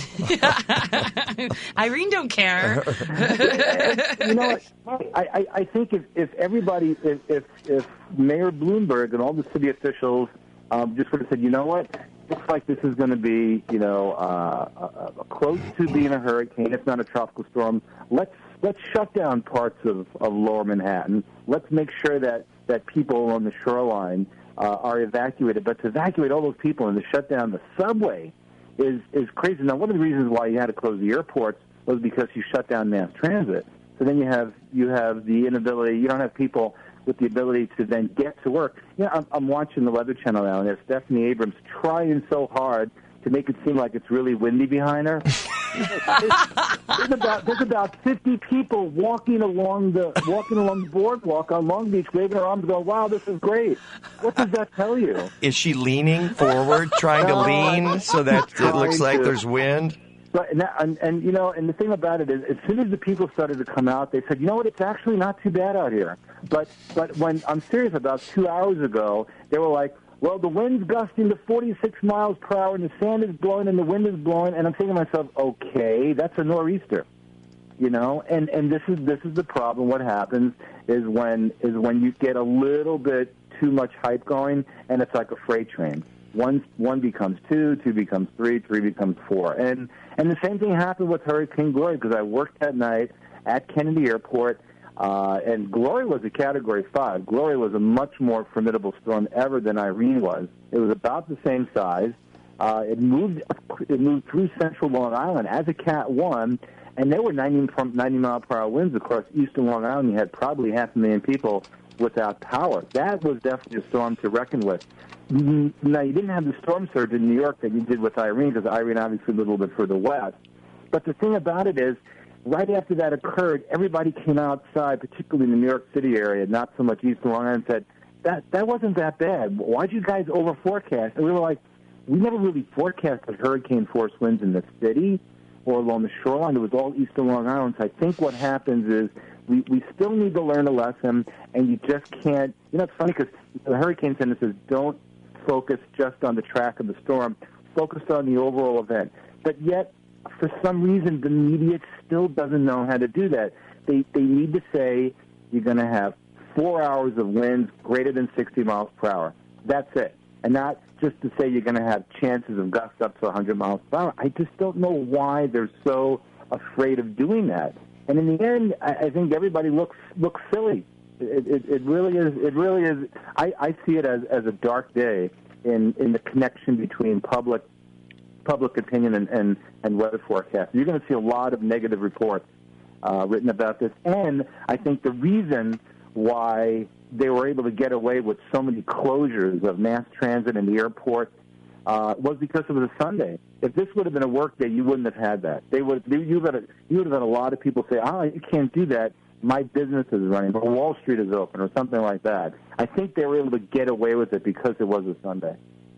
shit. Irene don't care. You know what? I, I, I think if, if everybody, if, if, if Mayor Bloomberg and all the city officials um, just would have said, you know what, looks like this is going to be, you know, uh, uh, close to being a hurricane. It's not a tropical storm. Let's let's shut down parts of, of Lower Manhattan. Let's make sure that, that people on the shoreline uh, are evacuated. But to evacuate all those people and to shut down the subway is, is crazy. Now, one of the reasons why you had to close the airports was because you shut down mass transit. So then you have you have the inability, you don't have people with the ability to then get to work. You know, I'm, I'm watching the Weather Channel now, and there's Stephanie Abrams trying so hard to make it seem like it's really windy behind her. there's about there's about fifty people walking along the walking along the boardwalk on Long Beach, waving their arms, going, "Wow, this is great." What does that tell you? Is she leaning forward, trying to No, lean so that it looks like to. there's wind? But and, that, and and you know, and the thing about it is, as soon as the people started to come out, they said, "You know what? It's actually not too bad out here." But but when I'm serious, about two hours ago, they were like, "Well, the wind's gusting to forty-six miles per hour, and the sand is blowing, and the wind is blowing." And I'm thinking to myself, "Okay, that's a nor'easter." You know, and and this is this is the problem. What happens is when is when you get a little bit too much hype going, and it's like a freight train. One one becomes two, two becomes three, three becomes four, and and the same thing happened with Hurricane Gloria because I worked that night, at Kennedy Airport. Uh, and Glory was a Category five. Glory was a much more formidable storm ever than Irene was. It was about the same size. Uh, it moved it moved through central Long Island as a Cat one, and there were ninety, ninety mile per hour winds across eastern Long Island. You had probably half a million people without power. That was definitely a storm to reckon with. Now, you didn't have the storm surge in New York that you did with Irene, because Irene obviously a little bit further west. But the thing about it is, right after that occurred, everybody came outside, particularly in the New York City area, not so much eastern Long Island, and said, that, that wasn't that bad. Why'd you guys over-forecast? And we were like, we never really forecasted hurricane-force winds in the city or along the shoreline. It was all eastern Long Island. So I think what happens is we, we still need to learn a lesson, and you just can't. You know, it's funny because the Hurricane Center says don't focus just on the track of the storm, focus on the overall event. But yet, for some reason, the media still doesn't know how to do that. They they need to say you're going to have four hours of winds greater than sixty miles per hour. That's it. And not just to say you're going to have chances of gusts up to one hundred miles per hour. I just don't know why they're so afraid of doing that. And in the end, I, I think everybody looks looks silly. It, it, it really is. It really is. I, I see it as, as a dark day in, in the connection between public public opinion and, and, and weather forecast. You're going to see a lot of negative reports uh, written about this. And I think the reason why they were able to get away with so many closures of mass transit and the airport uh, was because it was a Sunday. If this would have been a work day, you wouldn't have had that. They would you would have you would have had a lot of people say, "Oh, you can't do that. My business is running, or Wall Street is open," or something like that. I think they were able to get away with it because it was a Sunday.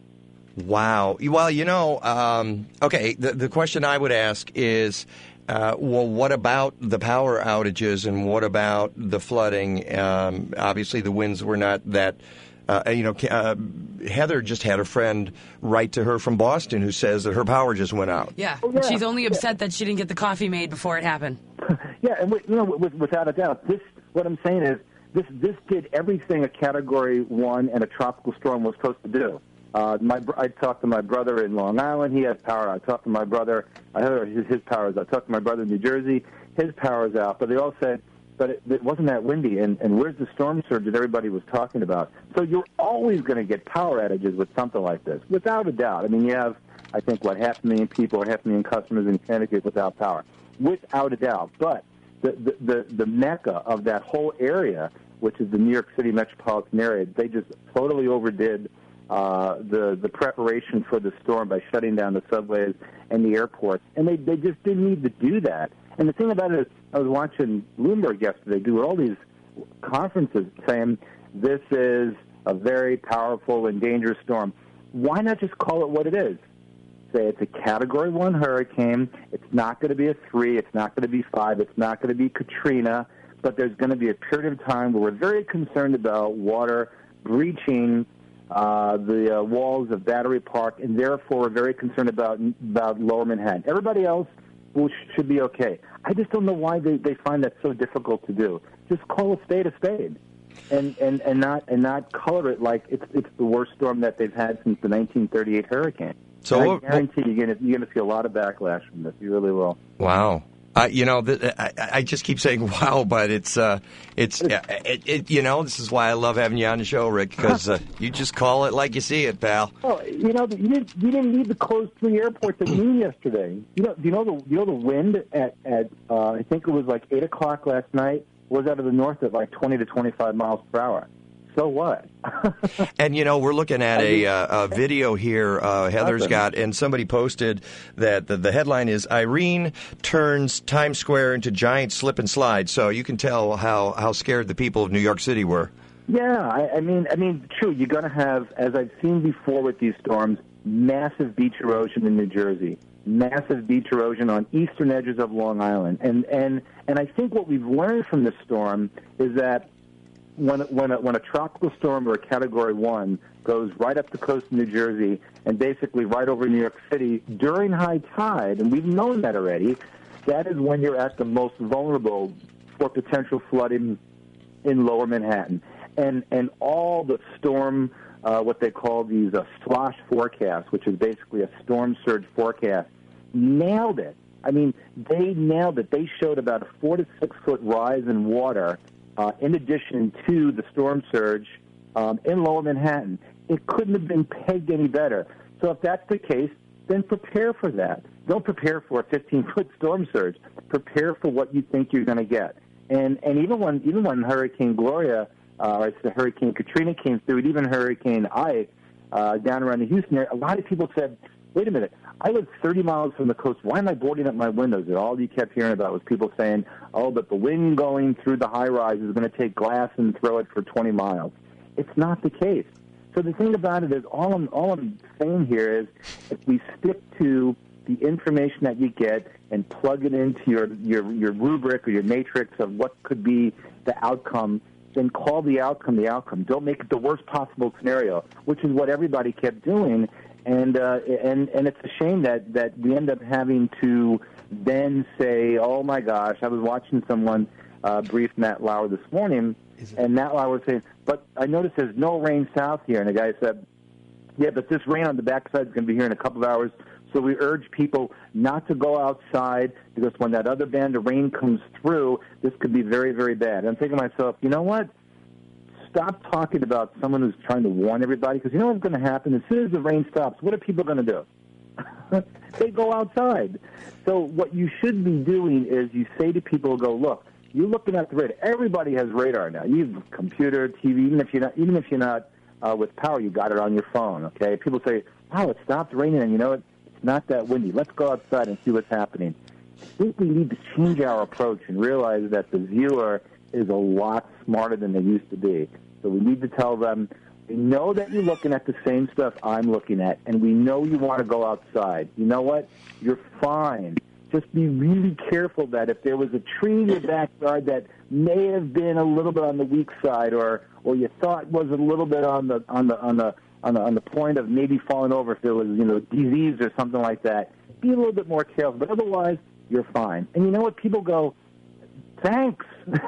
Wow. Well, you know, um, okay, the, the question I would ask is, uh, well, what about the power outages and what about the flooding? Um, obviously, the winds were not that, uh, you know, uh, Heather just had a friend write to her from Boston who says that her power just went out. Yeah. Oh, yeah. She's only upset that she didn't get the coffee made before it happened. Yeah, and you know, without a doubt, this, what I'm saying is, this, this did everything a Category one and a tropical storm was supposed to do. Uh, my, I talked to my brother in Long Island. He has power. I talked to my brother. I heard his, his power is out. I talked to my brother in New Jersey. His power is out. But they all said, but it, it wasn't that windy. And, and where's the storm surge that everybody was talking about? So you're always going to get power outages with something like this, without a doubt. I mean, you have, I think, what, half a million people or half a million customers in Connecticut without power, without a doubt. But the, the, the, the mecca of that whole area, which is the New York City metropolitan area, they just totally overdid Uh, the the preparation for the storm by shutting down the subways and the airports, and they they just didn't need to do that. And the thing about it is, I was watching Bloomberg yesterday do all these conferences saying this is a very powerful and dangerous storm. Why not just call it what it is? Say it's a Category one hurricane. It's not going to be a three. It's not going to be five. It's not going to be Katrina. But there's going to be a period of time where we're very concerned about water breaching Uh, the uh, walls of Battery Park, and therefore are very concerned about about Lower Manhattan. Everybody else will, should be okay. I just don't know why they, they find that so difficult to do. Just call a spade a spade, and, and, and not and not color it like it's it's the worst storm that they've had since the nineteen thirty-eight hurricane. So and I guarantee you're going you're going to see a lot of backlash from this. You really will. Wow. Uh, you know, th- I, I just keep saying "wow," but it's, uh, it's, uh, it, it, you know, this is why I love having you on the show, Rick, because uh, you just call it like you see it, pal. Oh, you know, you didn't, you didn't need to close three airports at noon yesterday. You know, do you know the, you know the wind at, at uh, I think it was like eight o'clock last night was out of the north at like twenty to twenty-five miles per hour. So what? And, you know, we're looking at a, uh, a video here uh, Heather's got, and somebody posted that the, the headline is Irene turns Times Square into giant slip and slide. So you can tell how, how scared the people of New York City were. Yeah, I, I mean, I mean, true. You're going to have, as I've seen before with these storms, massive beach erosion in New Jersey, massive beach erosion on eastern edges of Long Island, and and and I think what we've learned from this storm is that when when a, when a tropical storm or a Category one goes right up the coast of New Jersey and basically right over New York City during high tide, and we've known that already, that is when you're at the most vulnerable for potential flooding in Lower Manhattan. And and all the storm, uh, what they call these uh, slosh forecasts, which is basically a storm surge forecast, nailed it. I mean, they nailed it. They showed about a four to six foot rise in water uh, in addition to the storm surge um, in Lower Manhattan. It couldn't have been pegged any better. So if that's the case, then prepare for that. Don't prepare for a fifteen foot storm surge. Prepare for what you think you're going to get. And and even when even when Hurricane Gloria, uh, or it's the Hurricane Katrina came through, and even Hurricane Ike uh, down around the Houston area, a lot of people said, wait a minute, I live thirty miles from the coast. Why am I boarding up my windows? And all you kept hearing about was people saying, oh, but the wind going through the high-rise is going to take glass and throw it for twenty miles. It's not the case. So the thing about it is, all I'm, all I'm saying here is, if we stick to the information that you get and plug it into your, your, your rubric or your matrix of what could be the outcome, then call the outcome the outcome. Don't make it the worst possible scenario, which is what everybody kept doing. And uh, and and it's a shame that, that we end up having to then say, oh, my gosh, I was watching someone uh, brief Matt Lauer this morning, and Matt Lauer was saying, but I noticed there's no rain south here. And the guy said, yeah, but this rain on the backside is going to be here in a couple of hours, so we urge people not to go outside because when that other band of rain comes through, this could be very, very bad. And I'm thinking to myself, you know what? Stop talking about someone who's trying to warn everybody, because you know what's going to happen? As soon as the rain stops, what are people going to do? They go outside. So what you should be doing is you say to people, go, look, you're looking at the radar. Everybody has radar now. You have computer, T V, even if you're not, even if you're not uh, with power, you got it on your phone, okay? People say, wow, it stopped raining, and you know what? It's not that windy. Let's go outside and see what's happening. I think we need to change our approach and realize that the viewer is a lot smarter than they used to be. So we need to tell them, we know that you're looking at the same stuff I'm looking at, and we know you want to go outside. You know what? You're fine. Just be really careful that if there was a tree in your backyard that may have been a little bit on the weak side, or or you thought was a little bit on the on the on the on the on the point of maybe falling over if there was, you know, disease or something like that, be a little bit more careful. But otherwise, you're fine. And you know what? People go, thanks,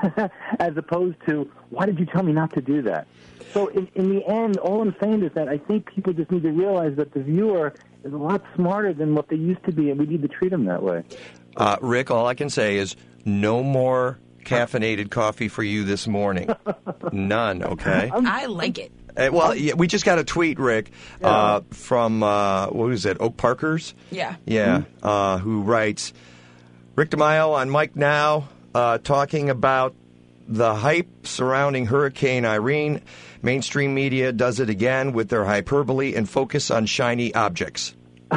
as opposed to, why did you tell me not to do that? So in, in the end, all I'm saying is that I think people just need to realize that the viewer is a lot smarter than what they used to be, and we need to treat them that way. Uh, Rick, all I can say is no more caffeinated coffee for you this morning. None, okay? I like it. Uh, well, yeah, we just got a tweet, Rick, uh, from, uh, what was it, Oak Parkers? Yeah. Yeah, Mm-hmm. uh, who writes, Rick DeMaio on Mike Now, uh, talking about the hype surrounding Hurricane Irene. Mainstream media does it again with their hyperbole and focus on shiny objects.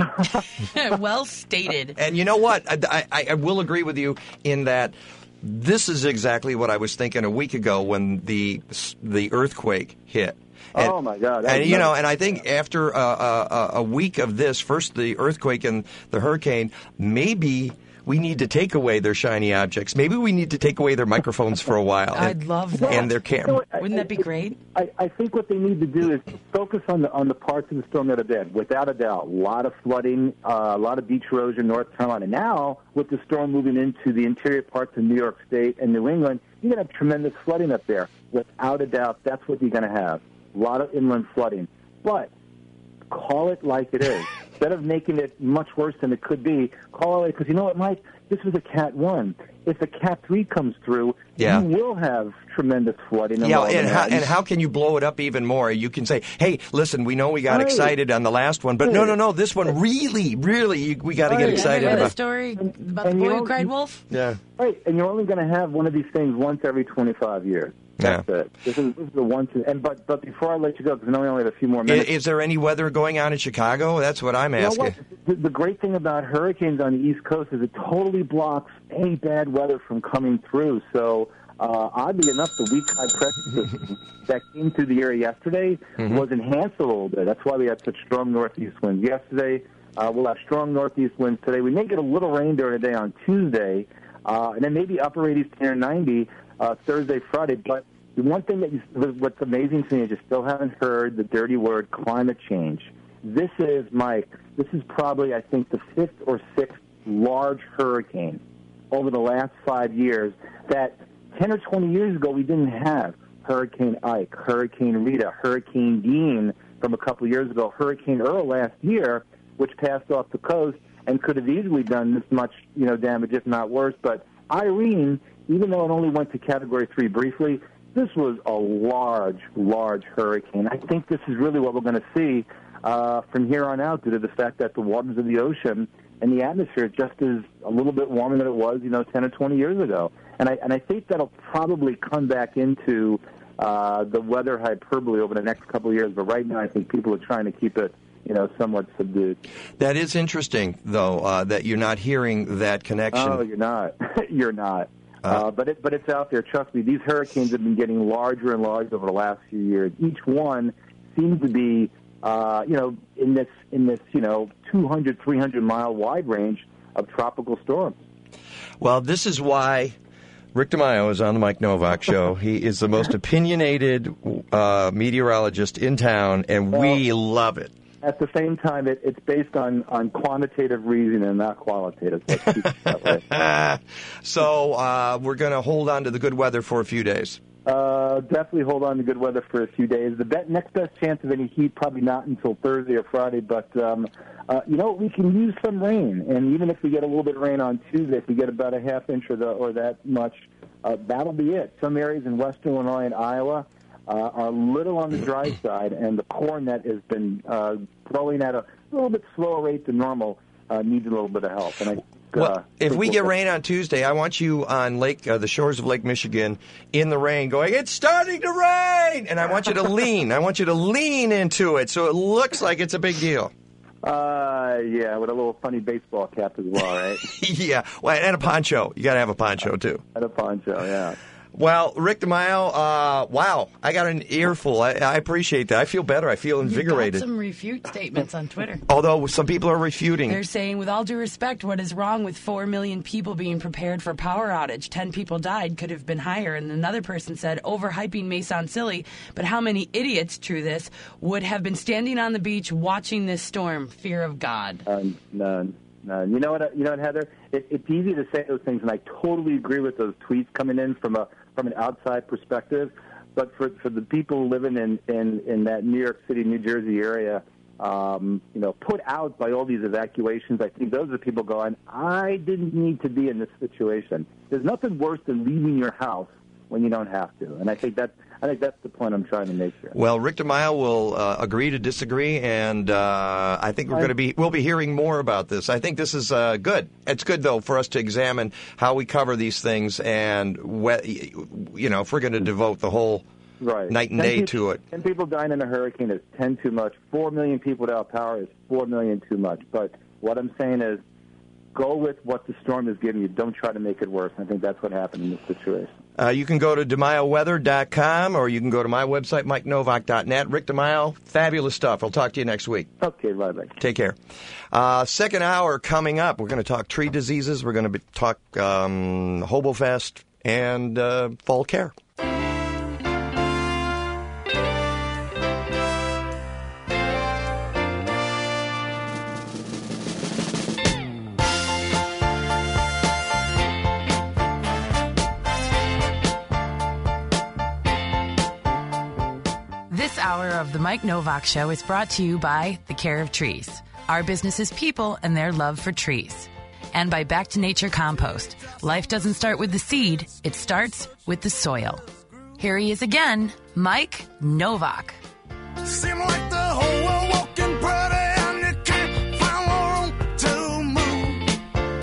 Well stated. And you know what? I, I, I will agree with you in that this is exactly what I was thinking a week ago when the the earthquake hit. And, oh, my God. And, you know, and I think after a, a, a week of this, first the earthquake and the hurricane, maybe we need to take away their shiny objects. Maybe we need to take away their microphones for a while. I'd and, love that. And their camera. Wouldn't that be great? I, I think what they need to do is focus on the on the parts of the storm that are bad. Without a doubt, a lot of flooding, uh, a lot of beach erosion, North Carolina. Now, with the storm moving into the interior parts of New York State and New England, you're going to have tremendous flooding up there. Without a doubt, that's what you're going to have. A lot of inland flooding. But call it like it is. Instead of making it much worse than it could be, call it, because you know what, Mike? This was a Cat one. If a Cat three comes through, yeah. you will have tremendous flooding. Yeah, and how, and how can you blow it up even more? You can say, hey, listen, we know we got right. excited on the last one, but right. no, no, no, this one really, really, we got to right. get excited about. about. The story about and the boy who cried wolf? Yeah. Right, and you're only going to have one of these things once every twenty-five years. That's yeah. it. This is, this is the one. To, and but but before I let you go, because I know we only have a few more minutes. Is, is there any weather going on in Chicago? That's what I'm asking. You know what? The, the great thing about hurricanes on the East Coast is it totally blocks any bad weather from coming through. So uh, oddly enough, the weak high pressure system that came through the area yesterday mm-hmm. was enhanced a little bit. That's why we had such strong northeast winds yesterday. Uh, we'll have strong northeast winds today. We may get a little rain during the day on Tuesday, uh, and then maybe upper eighties to near ninety. Uh, Thursday, Friday, but the one thing that you, what's amazing to me is you still haven't heard the dirty word climate change. This is, Mike, this is probably, I think, the fifth or sixth large hurricane over the last five years that ten or twenty years ago we didn't have. Hurricane Ike, Hurricane Rita, Hurricane Dean from a couple years ago, Hurricane Earl last year, which passed off the coast, and could have easily done this much, you know, damage, if not worse. But Irene, even though it only went to Category three briefly, this was a large, large hurricane. I think this is really what we're going to see uh, from here on out due to the fact that the waters of the ocean and the atmosphere just is a little bit warmer than it was, you know, ten or twenty years ago. And I, and I think that'll probably come back into uh, the weather hyperbole over the next couple of years. But right now I think people are trying to keep it, you know, somewhat subdued. That is interesting, though, uh, that you're not hearing that connection. Oh, you're not. You're not. Uh, but it, but it's out there. Trust me, these hurricanes have been getting larger and larger over the last few years. Each one seems to be, uh, you know, in this in this you know two hundred, three hundred mile wide range of tropical storms. Well, this is why Rick DeMaio is on the Mike Novak Show. He is the most opinionated uh, meteorologist in town, and well, we love it. At the same time, it, it's based on, on quantitative reasoning and not qualitative. Let's keep it that way. So uh, we're going to hold on to the good weather for a few days. Uh, definitely hold on to good weather for a few days. The be- next best chance of any heat, probably not until Thursday or Friday. But, um, uh, you know, we can use some rain. And even if we get a little bit of rain on Tuesday, if we get about a half inch or, the, or that much, uh, that'll be it. Some areas in western Illinois and Iowa Uh, are a little on the dry side, and the corn that has been uh, growing at a little bit slower rate than normal uh, needs a little bit of help. And I, well, uh, if we we'll get rain on Tuesday, I want you on Lake, uh, the shores of Lake Michigan, in the rain, going, "It's starting to rain!" And I want you to lean. I want you to lean into it so it looks like it's a big deal. Uh, yeah, with a little funny baseball cap as well, right? Yeah, well, and a poncho. You got to have a poncho too. And a poncho, yeah. Well, Rick DeMaio, uh, wow, I got an earful. I, I appreciate that. I feel better. I feel invigorated. You got some refute statements on Twitter. Although some people are refuting. They're saying, with all due respect, what is wrong with four million people being prepared for power outage? Ten people died, could have been higher. And another person said, overhyping may sound silly, but how many idiots, true this, would have been standing on the beach watching this storm? Fear of God. Um, none. None. You know what, you know what, Heather? It, it's easy to say those things, and I totally agree with those tweets coming in from a from an outside perspective. But for for the people living in, in, in that New York City, New Jersey area, um, you know, put out by all these evacuations, I think those are people going, I didn't need to be in this situation. There's nothing worse than leaving your house when you don't have to. And I think that I think that's the point I'm trying to make here. Well, Rick DeMaio will uh, agree to disagree, and uh, I think we're going to be we'll be hearing more about this. I think this is uh, good. It's good though for us to examine how we cover these things, and we, you know, if we're going to devote the whole right. night and ten day people, to it. Ten people dying in a hurricane is ten too much. Four million people without power is four million too much. But what I'm saying is, go with what the storm is giving you. Don't try to make it worse. I think that's what happened in this situation. Uh, you can go to DeMaio Weather dot com, or you can go to my website, Mike Novak dot net. Rick DeMaio, fabulous stuff. I'll talk to you next week. Okay, bye-bye. Take care. Uh, second hour coming up. We're going to talk tree diseases. We're going to talk um, HoboFest and uh, fall care. This hour of the Mike Novak Show is brought to you by The Care of Trees, our business's people and their love for trees. And by Back to Nature Compost. Life doesn't start with the seed, it starts with the soil. Here he is again, Mike Novak. Seem like the whole world walking pretty and you can't find no room to move.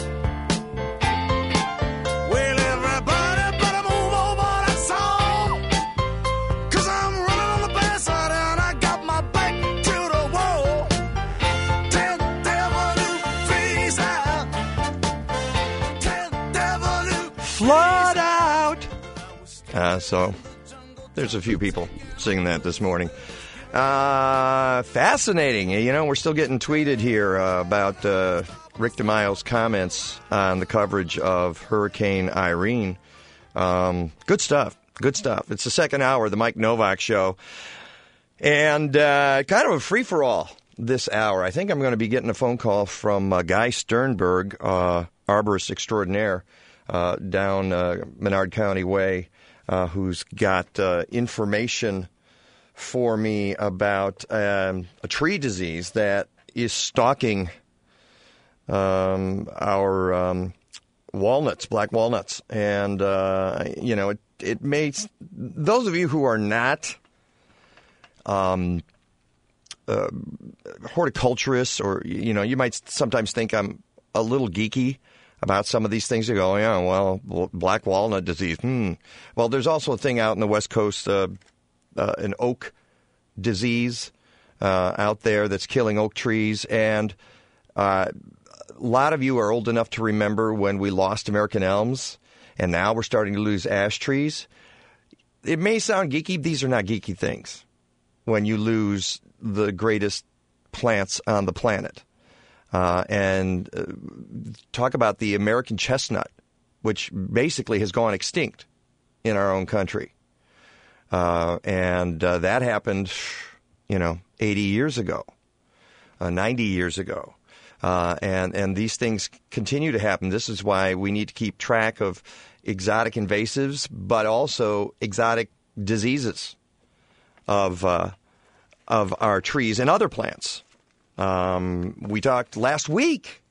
Well, everybody better move over that song, 'cause I'm running on the backside and I got my back to the wall. Tell the devil to freeze out. Tell the devil to flood out. Uh, so there's a few people singing that this morning. Uh, fascinating. You know, we're still getting tweeted here uh, about uh, Rick DeMaio's comments on the coverage of Hurricane Irene. Um, good stuff. Good stuff. It's the second hour of the Mike Novak Show. And uh, kind of a free-for-all this hour. I think I'm going to be getting a phone call from uh, Guy Sternberg, uh, arborist extraordinaire, uh, down uh, Menard County Way, uh, who's got uh, information for me about um, a tree disease that is stalking um, our um, walnuts, black walnuts. And, uh, you know, it, it makes those of you who are not um, uh, horticulturists, or, you know, you might sometimes think I'm a little geeky about some of these things. You go, yeah, well, black walnut disease. Hmm. Well, there's also a thing out in the West Coast, uh, uh, an oak disease uh, out there that's killing oak trees. And uh, a lot of you are old enough to remember when we lost American elms, and now we're starting to lose ash trees. It may sound geeky. These are not geeky things when you lose the greatest plants on the planet. Uh, and uh, talk about the American chestnut, which basically has gone extinct in our own country. Uh, and uh, that happened, you know, eighty years ago, uh, ninety years ago. Uh, and, and these things continue to happen. This is why we need to keep track of exotic invasives, but also exotic diseases of uh, of our trees and other plants. Um, we talked last week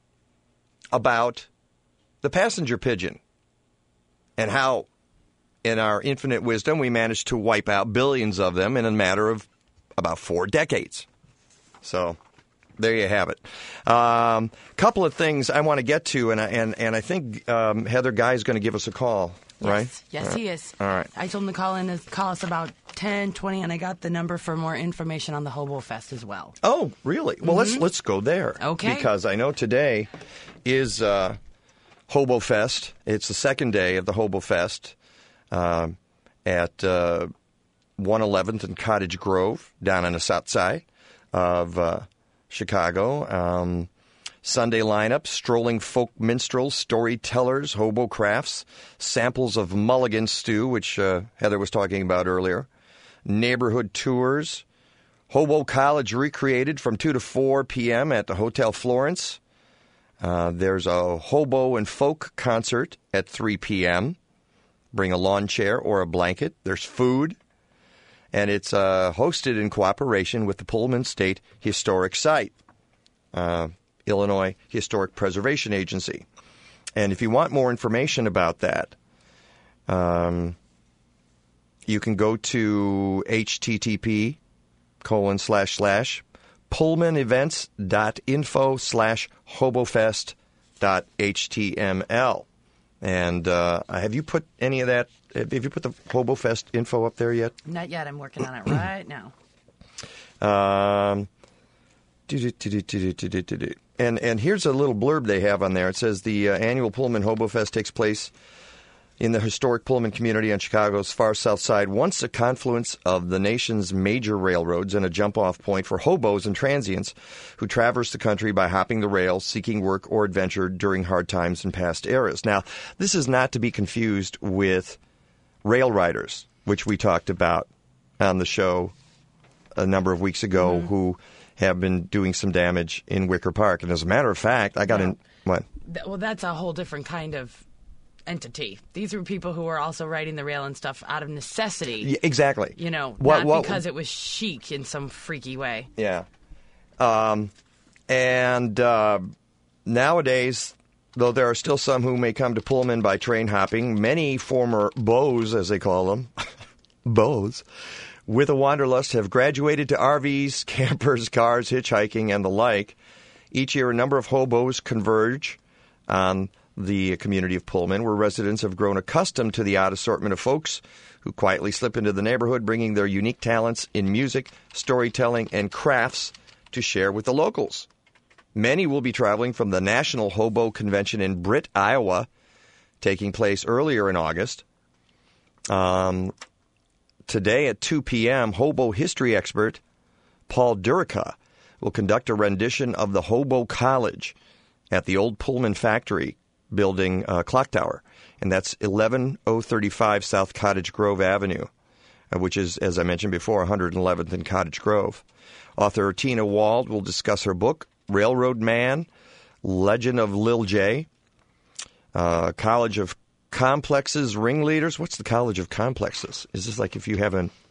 about the passenger pigeon and how, in our infinite wisdom, we managed to wipe out billions of them in a matter of about four decades. So there you have it. A um, couple of things I want to get to, and I, and, and I think um, Heather Guy is going to give us a call, yes. right? Yes, All he right. is. All right. I told him to call in to call us about ten, twenty, and I got the number for more information on the Hobo Fest as well. Oh, really? Well, mm-hmm. let's let's go there. Okay. Because I know today is uh, Hobo Fest. It's the second day of the Hobo Fest uh, at uh, one eleventh and Cottage Grove down on the south side of uh, Chicago. Um, Sunday lineup, strolling folk minstrels, storytellers, hobo crafts, samples of mulligan stew, which uh, Heather was talking about earlier, neighborhood tours, Hobo College recreated from two to four p.m. at the Hotel Florence. Uh, there's a hobo and folk concert at three p.m. Bring a lawn chair or a blanket. There's food. And it's uh, hosted in cooperation with the Pullman State Historic Site. Uh Illinois Historic Preservation Agency. And if you want more information about that, um, you can go to http colon slash slash pullmanevents.info slash hobofest dot html. And uh, have you put any of that, have you put the Hobo Fest info up there yet? Not yet. I'm working on it right now. Um, And and here's a little blurb they have on there. It says the uh, annual Pullman Hobo Fest takes place in the historic Pullman community on Chicago's far south side, once a confluence of the nation's major railroads and a jump-off point for hobos and transients who traverse the country by hopping the rails, seeking work or adventure during hard times in past eras. Now, this is not to be confused with rail riders, which we talked about on the show a number of weeks ago, mm-hmm. who have been doing some damage in Wicker Park. And as a matter of fact, I got well, in... What? Th- well, that's a whole different kind of entity. These were people who were also riding the rail and stuff out of necessity. Yeah, exactly. You know, what, not what, because it was chic in some freaky way. Yeah. Um, and uh, nowadays, though there are still some who may come to Pullman by train hopping, many former beaux, as they call them, beaux, with a wanderlust have graduated to R Vs, campers, cars, hitchhiking, and the like. Each year, a number of hobos converge on the community of Pullman, where residents have grown accustomed to the odd assortment of folks who quietly slip into the neighborhood, bringing their unique talents in music, storytelling, and crafts to share with the locals. Many will be traveling from the National Hobo Convention in Britt, Iowa, taking place earlier in August. Um... Today at two p.m., hobo history expert Paul Durica will conduct a rendition of the Hobo College at the old Pullman factory building uh, clock tower, and that's eleven oh thirty-five South Cottage Grove Avenue, uh, which is, as I mentioned before, one hundred eleventh and Cottage Grove. Author Tina Wald will discuss her book, Railroad Man, Legend of Lil J, uh, College of Complexes, Ringleaders. What's the College of Complexes? Is this like if you have an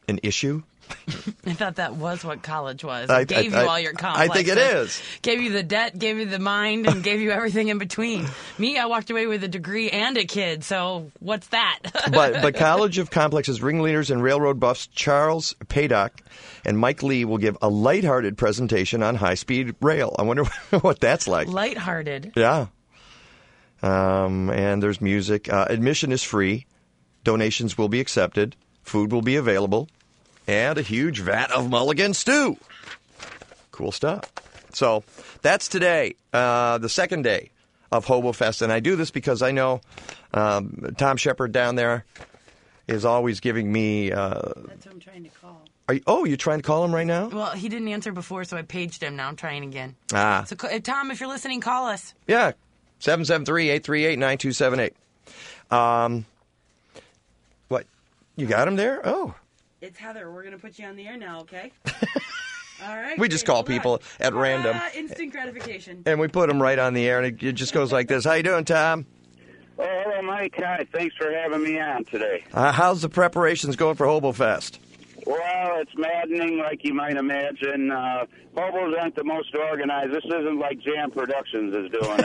an issue? I thought that was what college was. It I, gave I, you I, all your complexes. I think it is. Gave you the debt, gave you the mind, and gave you everything in between. Me, I walked away with a degree and a kid, so what's that? but but College of Complexes ringleaders and railroad buffs Charles Paydock and Mike Lee will give a lighthearted presentation on high-speed rail. I wonder what that's like. Lighthearted. Yeah. Um, and there's music. Uh, admission is free. Donations will be accepted. Food will be available. And a huge vat of mulligan stew. Cool stuff. So that's today, uh, the second day of Hobo Fest. And I do this because I know um, Tom Shepard down there is always giving me... Uh, That's who I'm trying to call. Are you, oh, you're trying to call him right now? Well, he didn't answer before, so I paged him. Now I'm trying again. Ah. So, uh, Tom, if you're listening, call us. Yeah, seven seven three, eight three eight, nine two seven eight. Um, what? You got him there? Oh. It's Heather. We're going to put you on the air now, okay? All right. We just call people at random. Uh, instant gratification. And we put them right on the air, and it, it just goes like this. How you doing, Tom? Oh, hello, Mike. Hi. Thanks for having me on today. Uh, how's the preparations going for Hobo Fest? Well, it's maddening, like you might imagine. Uh, Hobos aren't the most organized. This isn't like Jam Productions is doing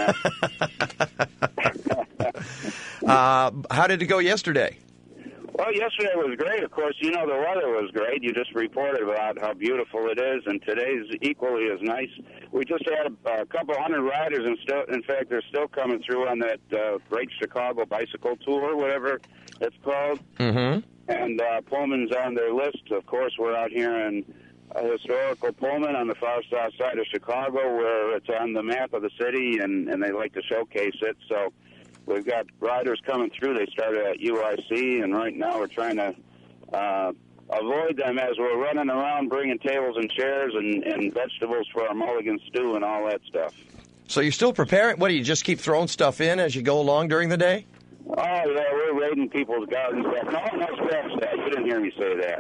it. uh, how did it go yesterday? Well, yesterday was great. Of course, you know the weather was great. You just reported about how beautiful it is, and today's equally as nice. We just had a, a couple hundred riders, and still, in fact, they're still coming through on that uh, Great Chicago Bicycle Tour, whatever it's called. Mm-hmm. And uh, Pullman's on their list. Of course, we're out here in a historical Pullman on the far south side of Chicago, where it's on the map of the city, and, and they like to showcase it. So we've got riders coming through. They started at U I C, and right now we're trying to uh, avoid them as we're running around bringing tables and chairs and, and vegetables for our mulligan stew and all that stuff. So you're still preparing? What, do you just keep throwing stuff in as you go along during the day? Oh, yeah, we're raiding people's gardens. No, no, scratch that. You didn't hear me say that.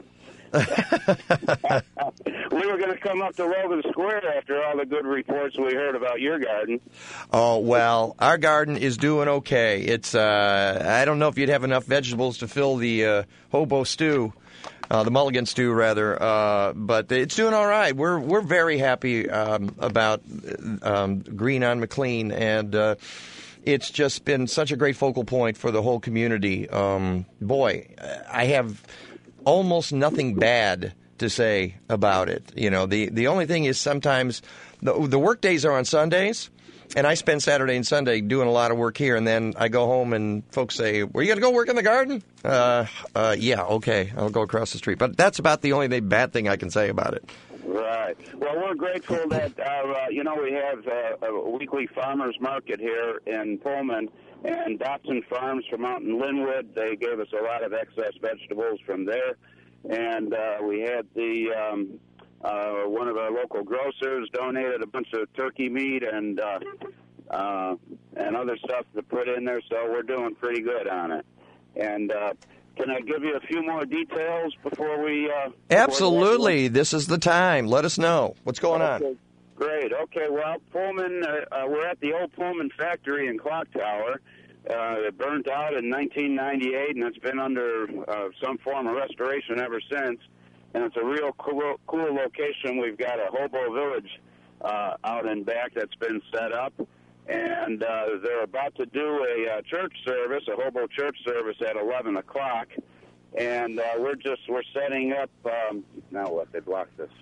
We were going to come up to Logan Square after all the good reports we heard about your garden. Oh, well, our garden is doing okay. It's uh, I don't know if you'd have enough vegetables to fill the uh, hobo stew, uh, the mulligan stew, rather, uh, but it's doing all right. We're we're very happy um, about um, Green on McLean, and uh, it's just been such a great focal point for the whole community. Um, boy, I have almost nothing bad to say about it. You know, the, the only thing is sometimes the, the work days are on Sundays, and I spend Saturday and Sunday doing a lot of work here, and then I go home and folks say, "Were you going to go work in the garden?" Uh, uh, yeah, okay, I'll go across the street. But that's about the only bad thing I can say about it. Right. Well, we're grateful that, uh, uh, you know, we have uh, a weekly farmers market here in Pullman, and Dotson Farms from out in Linwood, they gave us a lot of excess vegetables from there. And uh, we had the um, uh, one of our local grocers donated a bunch of turkey meat and uh, uh, and other stuff to put in there, so we're doing pretty good on it. And uh, can I give you a few more details before we... Uh, Absolutely. This is the time. Let us know. What's going okay. on? Great. Okay, well, Pullman, uh, uh, we're at the old Pullman factory in Clock Tower. Uh, it burnt out in nineteen ninety-eight, and it's been under uh, some form of restoration ever since. And it's a real cool, cool location. We've got a hobo village uh, out and back that's been set up. And uh, they're about to do a uh, church service, a hobo church service at eleven o'clock. And uh, we're just, we're setting up, um, now what, they blocked this.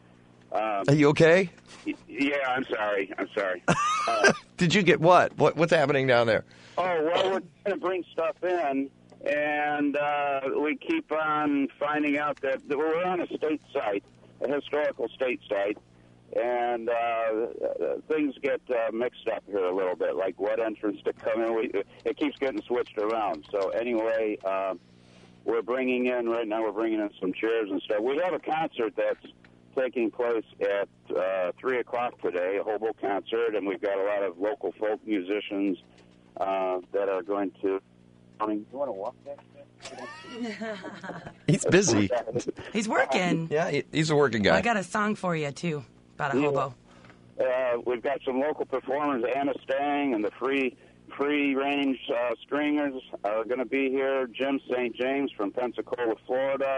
Um, Are you okay? Yeah, I'm sorry. I'm sorry. Uh, Did you get what? what? What's happening down there? Oh, well, we're trying to bring stuff in, and uh, we keep on finding out that, that we're on a state site, a historical state site, and uh, things get uh, mixed up here a little bit, like what entrance to come in. We, it keeps getting switched around. So anyway, uh, we're bringing in, right now we're bringing in some chairs and stuff. We have a concert that's taking place at uh, three o'clock today, a hobo concert, and we've got a lot of local folk musicians uh, that are going to... I mean, you want to walk back there? He's busy. He's working. Yeah, he, he's a working guy. Well, I got a song for you, too, about a hobo. Uh, we've got some local performers, Anna Stang and the Free Free Range uh, Stringers are going to be here. Jim Saint James from Pensacola, Florida.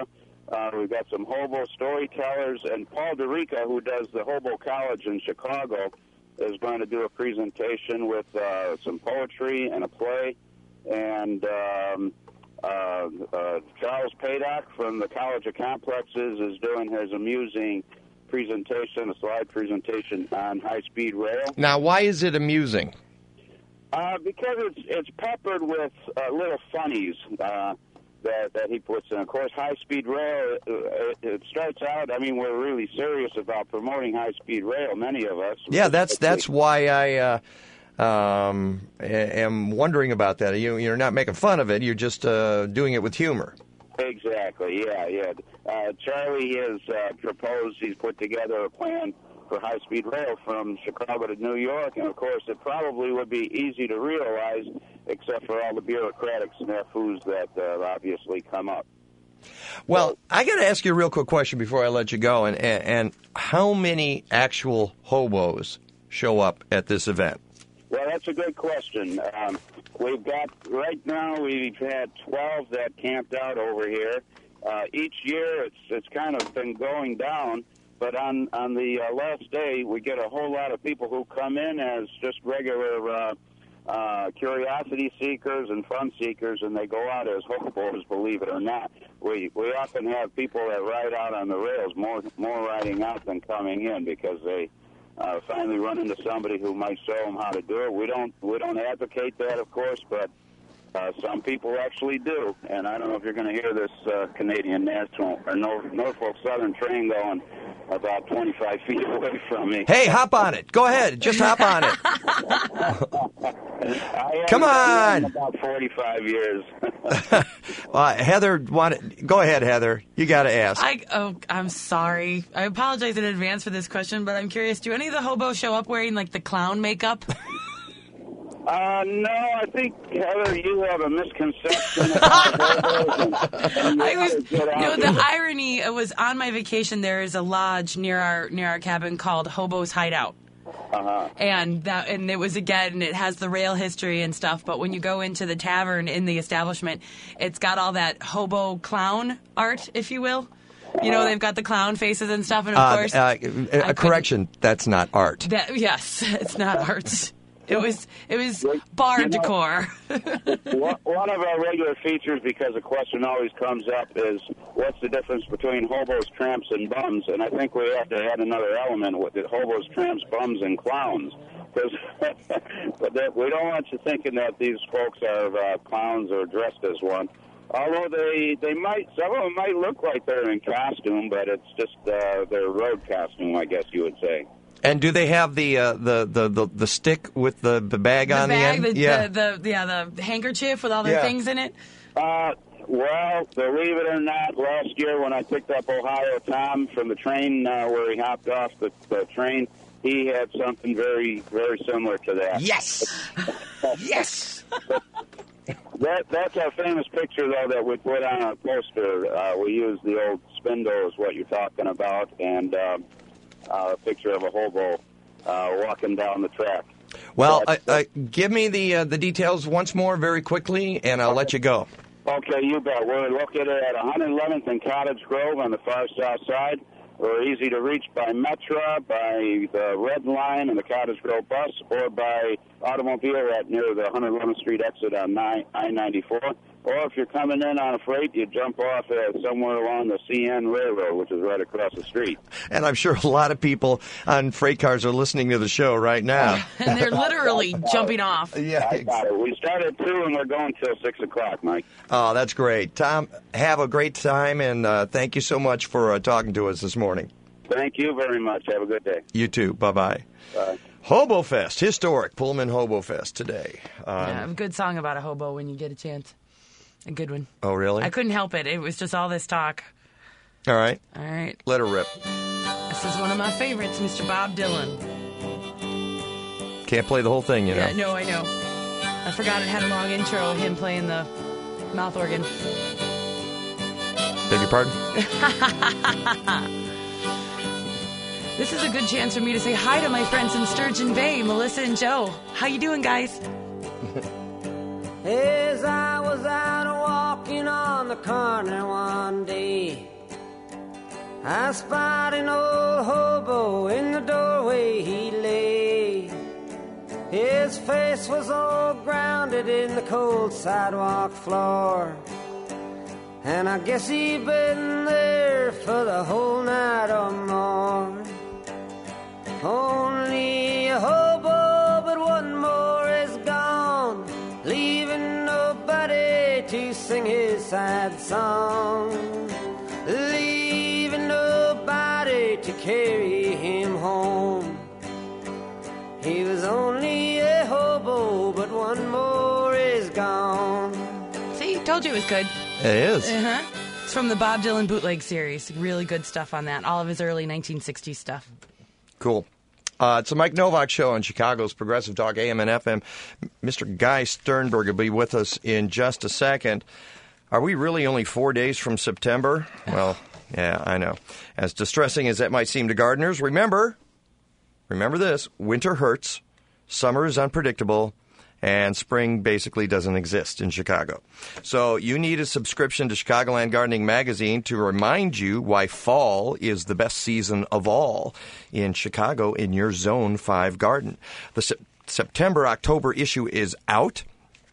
Uh, we've got some hobo storytellers, and Paul DeRica, who does the Hobo College in Chicago, is going to do a presentation with uh, some poetry and a play. And um, uh, uh, Charles Paddock from the College of Complexes is doing his amusing presentation, a slide presentation on high-speed rail. Now, why is it amusing? Uh, because it's it's peppered with uh, little funnies uh, that that he puts in. Of course, high-speed rail, uh, it, it starts out, I mean, we're really serious about promoting high-speed rail, many of us. Yeah, that's that's why I uh, um, am wondering about that. You, you're not making fun of it, you're just uh, doing it with humor. Exactly, yeah, yeah. Uh, Charlie has uh, proposed, he's put together a plan for high-speed rail from Chicago to New York, and of course it probably would be easy to realize, except for all the bureaucratic snafus that uh, obviously come up. Well, I got to ask you a real quick question before I let you go, and, and, and how many actual hobos show up at this event? Well, that's a good question. Um, we've got, right now, we've had twelve that camped out over here. Uh, each year, it's it's kind of been going down, but on, on the uh, last day, we get a whole lot of people who come in as just regular uh, uh, curiosity seekers and fun seekers, and they go out as hobos, believe it or not. We we often have people that ride out on the rails, more more riding out than coming in, because they Uh, finally run into somebody who might show them how to do it. We don't we don't advocate that, of course, but uh, some people actually do. And I don't know if you're going to hear this uh, Canadian National or North, Norfolk Southern train going about twenty-five feet away from me. Hey, hop on it. Go ahead. Just hop on it. Come on. About forty-five years. uh, Heather, want go ahead, Heather. You got to ask. I, oh, I'm sorry. I apologize in advance for this question, but I'm curious. Do any of the hobos show up wearing like the clown makeup? Uh, no, I think, Heather, you have a misconception about hobos. And, and I was, you no, the irony was on my vacation. There is a lodge near our near our cabin called Hobo's Hideout. Uh-huh. And that, and it was, again, it has the rail history and stuff, but when you go into the tavern in the establishment, it's got all that hobo clown art, if you will. You know, they've got the clown faces and stuff, and of uh, course... Uh, a correction, that's not art. That, yes, it's not art. It was it was bar you know, decor. One of our regular features, because the question always comes up, is what's the difference between hobos, tramps, and bums? And I think we have to add another element with it: hobos, tramps, bums, and clowns. Because but that, we don't want you thinking that these folks are uh, clowns or dressed as one. Although they they might, some of them might look like they're in costume, but it's just uh, their road costume, I guess you would say. And do they have the uh, the, the, the the stick with the, the bag the on bag, the end? The, yeah, the, the yeah the handkerchief with all their yeah. things in it. Uh, well, believe it or not, last year when I picked up Ohio Tom from the train uh, where he hopped off the, the train, he had something very very similar to that. Yes, yes. That that's our famous picture though that we put on our poster. Uh, we use the old spindle is what you're talking about, and. Uh, Uh, a picture of a hobo uh, walking down the track. Well, uh, uh, give me the uh, the details once more very quickly, and I'll okay. let you go. Okay, you bet. We're located at one eleventh and Cottage Grove on the far south side. We're easy to reach by Metra, by the Red Line and the Cottage Grove bus, or by automobile at near the one eleventh Street exit on I ninety-four. Or if you're coming in on a freight, you jump off uh, somewhere along the C N Railroad, which is right across the street. And I'm sure a lot of people on freight cars are listening to the show right now. And they're literally jumping off. Yeah, I got it. We start at two, and we're going till six o'clock, Mike. Oh, that's great. Tom, have a great time, and uh, thank you so much for uh, talking to us this morning. Thank you very much. Have a good day. You too. Bye-bye. Bye. Hobo Fest, historic Pullman Hobo Fest today. Um, Yeah, a good song about a hobo when you get a chance. A good one. Oh, really? I couldn't help it. It was just all this talk. All right. All right. Let her rip. This is one of my favorites, Mister Bob Dylan. Can't play the whole thing, you know. Yeah, no, I know. I forgot it had a long intro, him playing the mouth organ. Beg your pardon? This is a good chance for me to say hi to my friends in Sturgeon Bay, Melissa and Joe. How you doing, guys? As I was out walking on the corner one day, I spied an old hobo in the doorway he lay. His face was all grounded in the cold sidewalk floor, and I guess he'd been there for the whole night or more. Only a hobo, but one more is gone, leaving nobody to sing his sad song, leaving nobody to carry him home. He was only a hobo, but one more is gone. See, told you it was good. It is. Uh-huh. It's from the Bob Dylan bootleg series. Really good stuff on that. All of his early nineteen sixties stuff. Cool. Uh, it's a Mike Novak show on Chicago's Progressive Talk A M and F M. Mister Guy Sternberg will be with us in just a second. Are we really only four days from September? Well, yeah, I know. As distressing as that might seem to gardeners, remember... Remember this, winter hurts, summer is unpredictable, and spring basically doesn't exist in Chicago. So you need a subscription to Chicagoland Gardening Magazine to remind you why fall is the best season of all in Chicago in your Zone five garden. The se- September-October issue is out,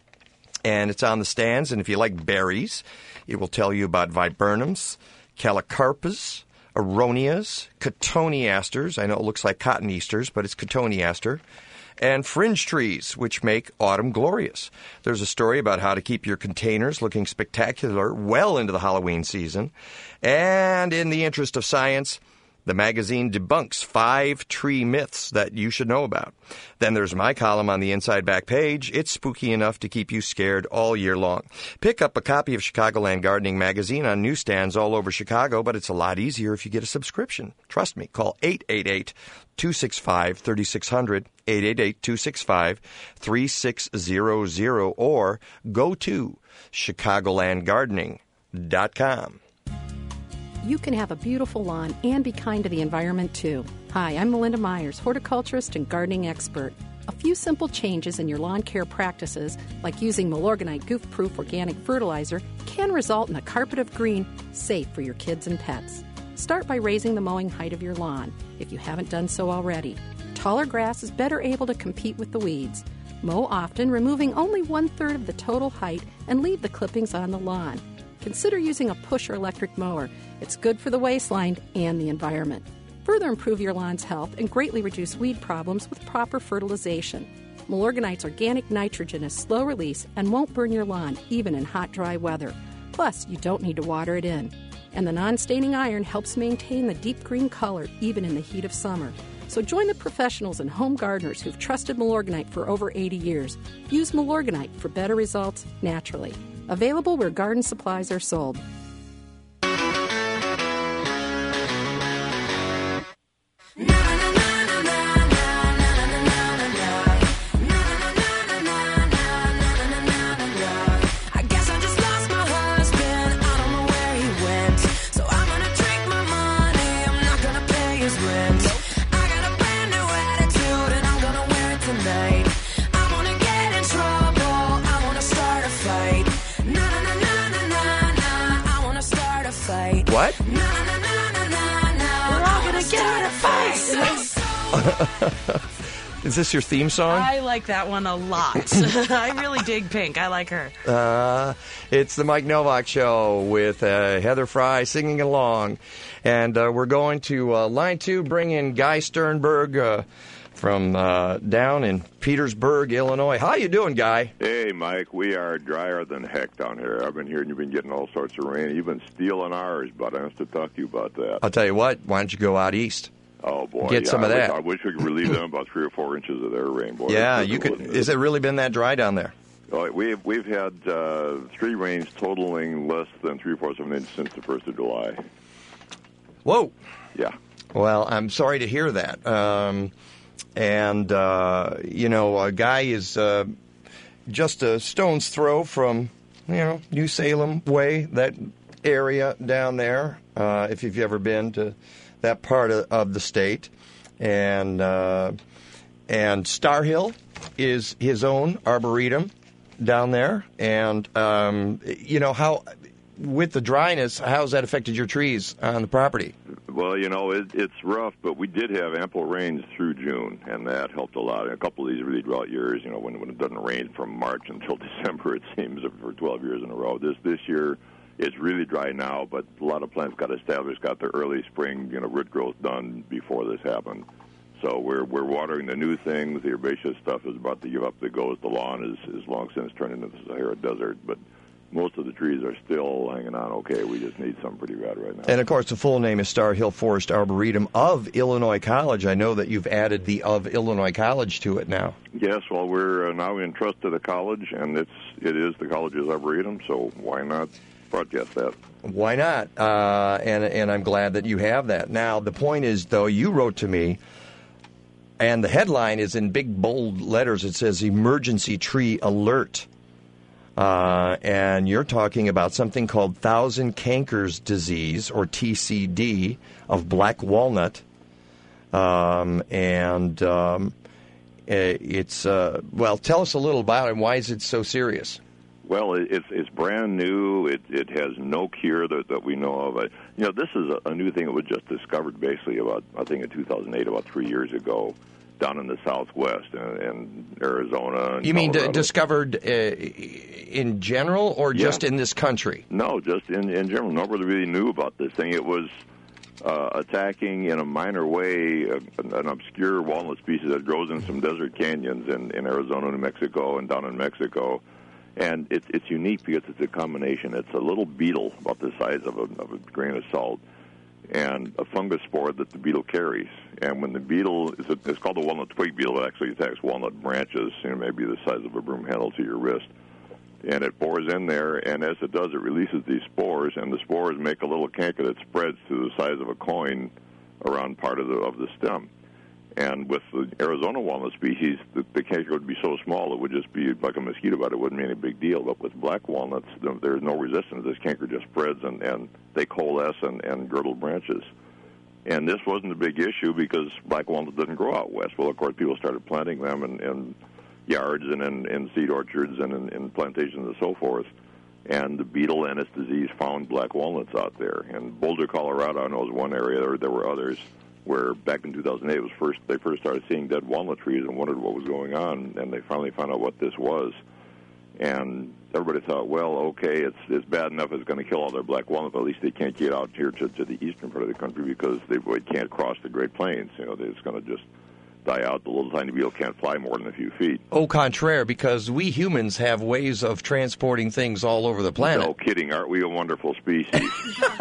and it's on the stands. And if you like berries, it will tell you about viburnums, calicarpas, aronias, cotoneasters. I know it looks like cotton easters, but it's cotoneaster. And fringe trees, which make autumn glorious. There's a story about how to keep your containers looking spectacular well into the Halloween season. And in the interest of science, the magazine debunks five tree myths that you should know about. Then there's my column on the inside back page. It's spooky enough to keep you scared all year long. Pick up a copy of Chicagoland Gardening Magazine on newsstands all over Chicago, but it's a lot easier if you get a subscription. Trust me. Call eight eight eight, two six five, three six zero zero, eight eight eight, two six five, three six zero zero, or go to chicagoland gardening dot com. You can have a beautiful lawn and be kind to the environment, too. Hi, I'm Melinda Myers, horticulturist and gardening expert. A few simple changes in your lawn care practices, like using Milorganite goof-proof organic fertilizer, can result in a carpet of green safe for your kids and pets. Start by raising the mowing height of your lawn, if you haven't done so already. Taller grass is better able to compete with the weeds. Mow often, removing only one-third of the total height, and leave the clippings on the lawn. Consider using a push or electric mower. It's good for the waistline and the environment. Further improve your lawn's health and greatly reduce weed problems with proper fertilization. Milorganite's organic nitrogen is slow release and won't burn your lawn, even in hot, dry weather. Plus, you don't need to water it in. And the non-staining iron helps maintain the deep green color even in the heat of summer. So join the professionals and home gardeners who've trusted Milorganite for over eighty years. Use Milorganite for better results naturally. Available where garden supplies are sold. What? We're all gonna get in a fight. Is this your theme song? I like that one a lot. I really dig Pink. I like her. Uh, it's the Mike Novak Show with uh, Heather Fry singing along. And uh, we're going to uh, line two, bring in Guy Sternberg uh, from uh, down in Petersburg, Illinois. How you doing, Guy? Hey, Mike. We are drier than heck down here. I've been hearing you've been getting all sorts of rain. You've been stealing ours, but I have to talk to you about that. I'll tell you what. Why don't you go out east? Oh, boy. Get yeah, some of I that. Wish, I wish we could relieve them about three or four inches of their rain, boy. Yeah, you could. Has it really been that dry down there? Oh, we've, we've had uh, three rains totaling less than three-fourths of an inch since the first of July. Whoa. Yeah. Well, I'm sorry to hear that. Um, and, uh, you know, a Guy is uh, just a stone's throw from, you know, New Salem way, that area down there, uh, if you've ever been to that part of, of the state. And uh, and Star Hill is his own arboretum down there. And, um, you know, how with the dryness, how's that affected your trees on the property? Well, you know, it, it's rough, but we did have ample rains through June, and that helped a lot. In a couple of these really drought years, you know, when, when it doesn't rain from March until December, it seems, for twelve years in a row. This this year, it's really dry now, but a lot of plants got established, got their early spring, you know, root growth done before this happened. So we're we're watering the new things. The herbaceous stuff is about to give up the ghost. The lawn is, is long since turned into the Sahara Desert, but most of the trees are still hanging on okay. We just need some pretty bad right now. And, of course, the full name is Star Hill Forest Arboretum of Illinois College. I know that you've added the of Illinois College to it now. Yes, well, we're uh, now in trust to the college, and it's it is the college's arboretum, so why not broadcast that? Why not? Uh, and and I'm glad that you have that. Now, the point is, though, you wrote to me, and the headline is in big, bold letters. It says, Emergency Tree Alert. Uh, and you're talking about something called Thousand Cankers Disease, or T C D, of black walnut. Um, and um, it's, uh, well, tell us a little about it, and why is it so serious? Well, it's it's brand new. It it has no cure that, that we know of. You know, this is a, a new thing that was just discovered basically about, I think, in two thousand eight, about three years ago, down in the Southwest, in, in Arizona. And you mean d- Colorado. discovered uh, in general, or Yeah. just in this country? No, just in, in general. Nobody really knew about this thing. It was uh, attacking in a minor way a, an obscure walnut species that grows in some desert canyons in, in Arizona, New Mexico, and down in Mexico. And it's it's unique because it's a combination. It's a little beetle about the size of a, of a grain of salt, and a fungus spore that the beetle carries. And when the beetle, is a, it's called the walnut twig beetle, it actually attacks walnut branches, you know, maybe the size of a broom handle to your wrist. And it bores in there, and as it does, it releases these spores, and the spores make a little canker that spreads to the size of a coin around part of the of the stem. And with the Arizona walnut species, the, the canker would be so small it would just be like a mosquito bite. It wouldn't be any big deal. But with black walnuts, there's no resistance. This canker just spreads, and, and they coalesce and, and girdle branches. And this wasn't a big issue because black walnut didn't grow out west. Well, of course, people started planting them in, in yards and in, in seed orchards and in, in plantations and so forth. And the beetle and its disease found black walnuts out there. And Boulder, Colorado, I know is one area. There, there were others where back in two thousand eight was first they first started seeing dead walnut trees and wondered what was going on, and they finally found out what this was. And everybody thought, well, okay, it's it's bad enough it's going to kill all their black walnuts, but at least they can't get out here to, to the eastern part of the country because they, they can't cross the Great Plains. You know, it's going to just die out. The little tiny beetle can't fly more than a few feet. Au contraire, because we humans have ways of transporting things all over the planet. No kidding. Aren't we a wonderful species?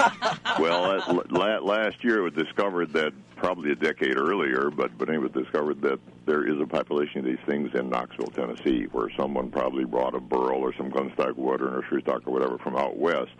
Well, uh, last year it was discovered that, probably a decade earlier, but, but anyway, it was discovered that there is a population of these things in Knoxville, Tennessee, where someone probably brought a burl or some gunstock wood or nursery stock or whatever from out west,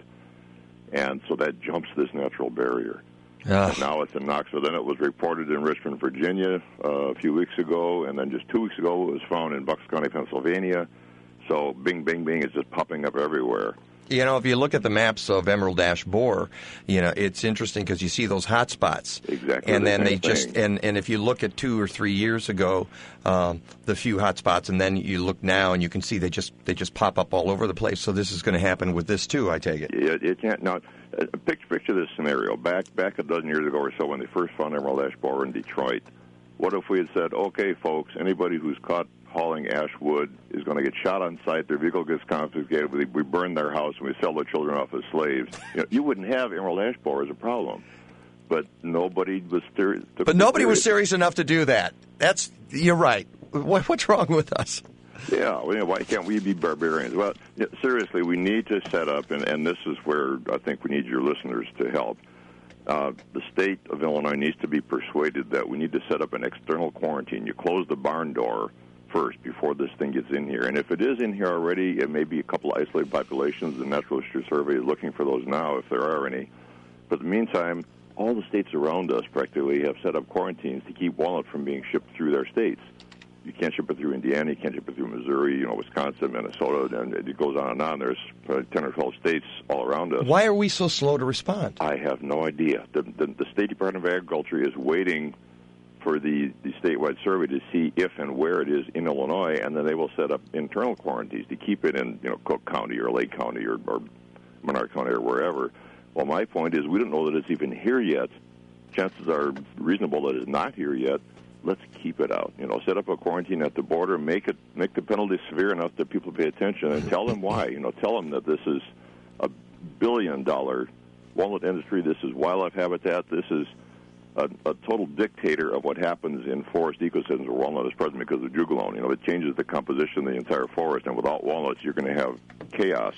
and so that jumps this natural barrier. Ugh. And now it's in Knoxville. Then it was reported in Richmond, Virginia uh, a few weeks ago, and then just two weeks ago it was found in Bucks County, Pennsylvania. So bing, bing, bing, it's just popping up everywhere. You know, if you look at the maps of Emerald Ash Borer, you know, it's interesting because you see those hot spots. Exactly. And the then same they just, thing. and, and if you look at two or three years ago, um, the few hot spots, and then you look now and you can see they just they just pop up all over the place. So this is going to happen with this too, I take it. It, it can't. Now, uh, picture, picture this scenario. Back back a dozen years ago or so when they first found Emerald Ash Borer in Detroit, what if we had said, okay, folks, anybody who's caught hauling ash wood is going to get shot on sight, their vehicle gets confiscated, we, we burn their house, and we sell their children off as slaves. You know, you wouldn't have Emerald Ash Borer as a problem. But nobody was serious. But nobody was serious enough to do that. That's, you're right. What, what's wrong with us? Yeah, well, you know, why can't we be barbarians? Well, yeah, seriously, we need to set up, and, and this is where I think we need your listeners to help. Uh, the state of Illinois needs to be persuaded that we need to set up an external quarantine. You close the barn door first before this thing gets in here. And if it is in here already, it may be a couple of isolated populations. The Natural History Survey is looking for those now, if there are any. But in the meantime, all the states around us practically have set up quarantines to keep walnut from being shipped through their states. You can't ship it through Indiana, you can't ship it through Missouri, you know, Wisconsin, Minnesota, and it goes on and on. There's ten or twelve states all around us. Why are we so slow to respond? I have no idea. The, the, the State Department of Agriculture is waiting for the, the statewide survey to see if and where it is in Illinois, and then they will set up internal quarantines to keep it in, you know, Cook County or Lake County or, or Menard County or wherever. Well, my point is we don't know that it's even here yet. Chances are reasonable that it's not here yet. Let's keep it out. You know, set up a quarantine at the border, make it make the penalty severe enough that people pay attention, and tell them why. You know, tell them that this is a billion-dollar walnut industry. This is wildlife habitat. This is a, a total dictator of what happens in forest ecosystems where walnut is present because of jugalone. You know, it changes the composition of the entire forest, and without walnuts, you're going to have chaos.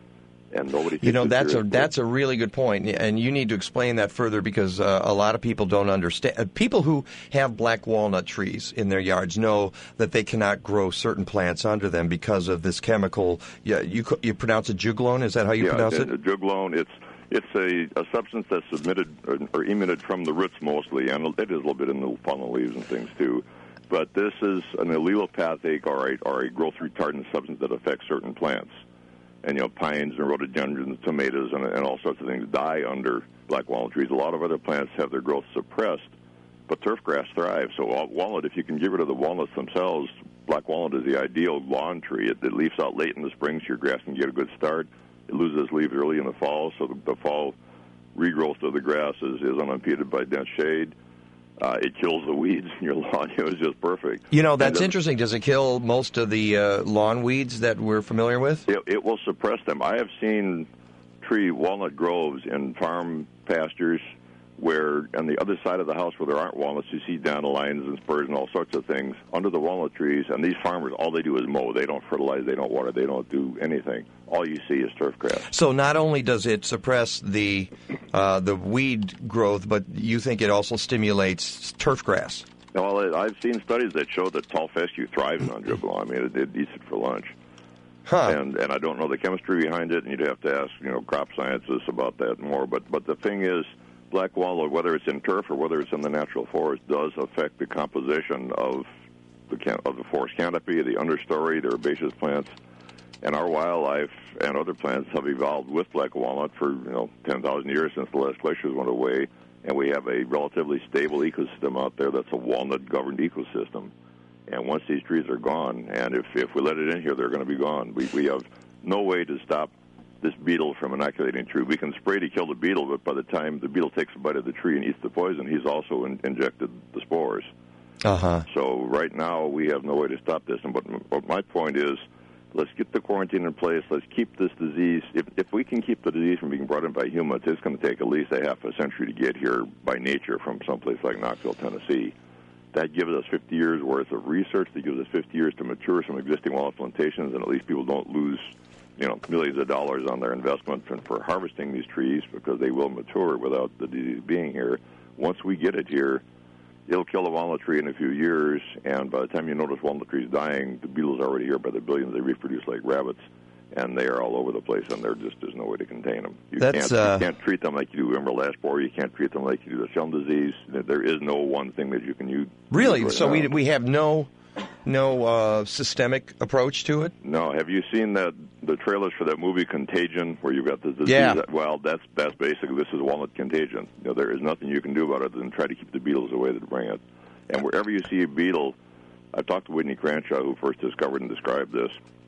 And nobody you know, that's a seriously. that's a really good point, and you need to explain that further because uh, a lot of people don't understand. Uh, people who have black walnut trees in their yards know that they cannot grow certain plants under them because of this chemical. Yeah, you you pronounce it jugalone. Is that how you yeah, pronounce it? it? Jugalone. It's it's a, a substance that's emitted or, or emitted from the roots mostly, and it is a little bit in the fallen leaves and things too. But this is an allelopathic or a, or a growth retardant substance that affects certain plants. And, you know, pines and rhododendrons, tomatoes, and, and all sorts of things die under black walnut trees. A lot of other plants have their growth suppressed, but turfgrass thrives. So walnut, if you can get rid of the walnuts themselves, black walnut is the ideal lawn tree. It, it leaves out late in the spring so your grass can get a good start. It loses leaves early in the fall, so the, the fall regrowth of the grass is, is unimpeded by dense shade. Uh, it kills the weeds in your lawn. It was just perfect. You know, that's then, interesting. Does it kill most of the uh, lawn weeds that we're familiar with? It, it will suppress them. I have seen tree walnut groves in farm pastures where, on the other side of the house where there aren't walnuts, you see dandelions and spurs and all sorts of things under the walnut trees. And these farmers, all they do is mow. They don't fertilize. They don't water. They don't do anything. All you see is turf grass. So not only does it suppress the uh, the weed growth, but you think it also stimulates turf grass. Well, I've seen studies that show that tall fescue thrives on jugalone. I mean, it, it eats it for lunch. Huh. And and I don't know the chemistry behind it, and you'd have to ask, you know, crop scientists about that more. But but the thing is, black walnut, whether it's in turf or whether it's in the natural forest, does affect the composition of the can- of the forest canopy, the understory, the herbaceous plants, and our wildlife and other plants have evolved with black walnut for you know ten thousand years since the last glaciers went away, and we have a relatively stable ecosystem out there that's a walnut-governed ecosystem. And once these trees are gone, and if if we let it in here, they're going to be gone. We we have no way to stop this beetle from inoculating tree. We can spray to kill the beetle, but by the time the beetle takes a bite of the tree and eats the poison, he's also in, injected the spores. Uh-huh. So right now we have no way to stop this. And but, but my point is, let's get the quarantine in place. Let's keep this disease. If if we can keep the disease from being brought in by humans, it's going to take at least a half a century to get here by nature from someplace like Knoxville, Tennessee. That gives us fifty years worth of research. That gives us fifty years to mature some existing walnut plantations, and at least people don't lose, you know, millions of dollars on their investment for, for harvesting these trees because they will mature without the disease being here. Once we get it here, it'll kill a walnut tree in a few years, and by the time you notice walnut trees dying, the beetles are already here by the billions. They reproduce like rabbits, and they are all over the place, and there just is no way to contain them. You, That's, can't, uh... you can't treat them like you do emerald borer. You can't treat them like you do the Shelm disease. There is no one thing that you can use. Really? Right so now. we we have no no uh, systemic approach to it? No. Have you seen that the trailers for that movie Contagion, where you've got the disease? Yeah. Well, that's that's basically this is walnut contagion. You know, there is nothing you can do about it other than try to keep the beetles away that bring it. And wherever you see a beetle, I've talked to Whitney Cranshaw, who first discovered and described this,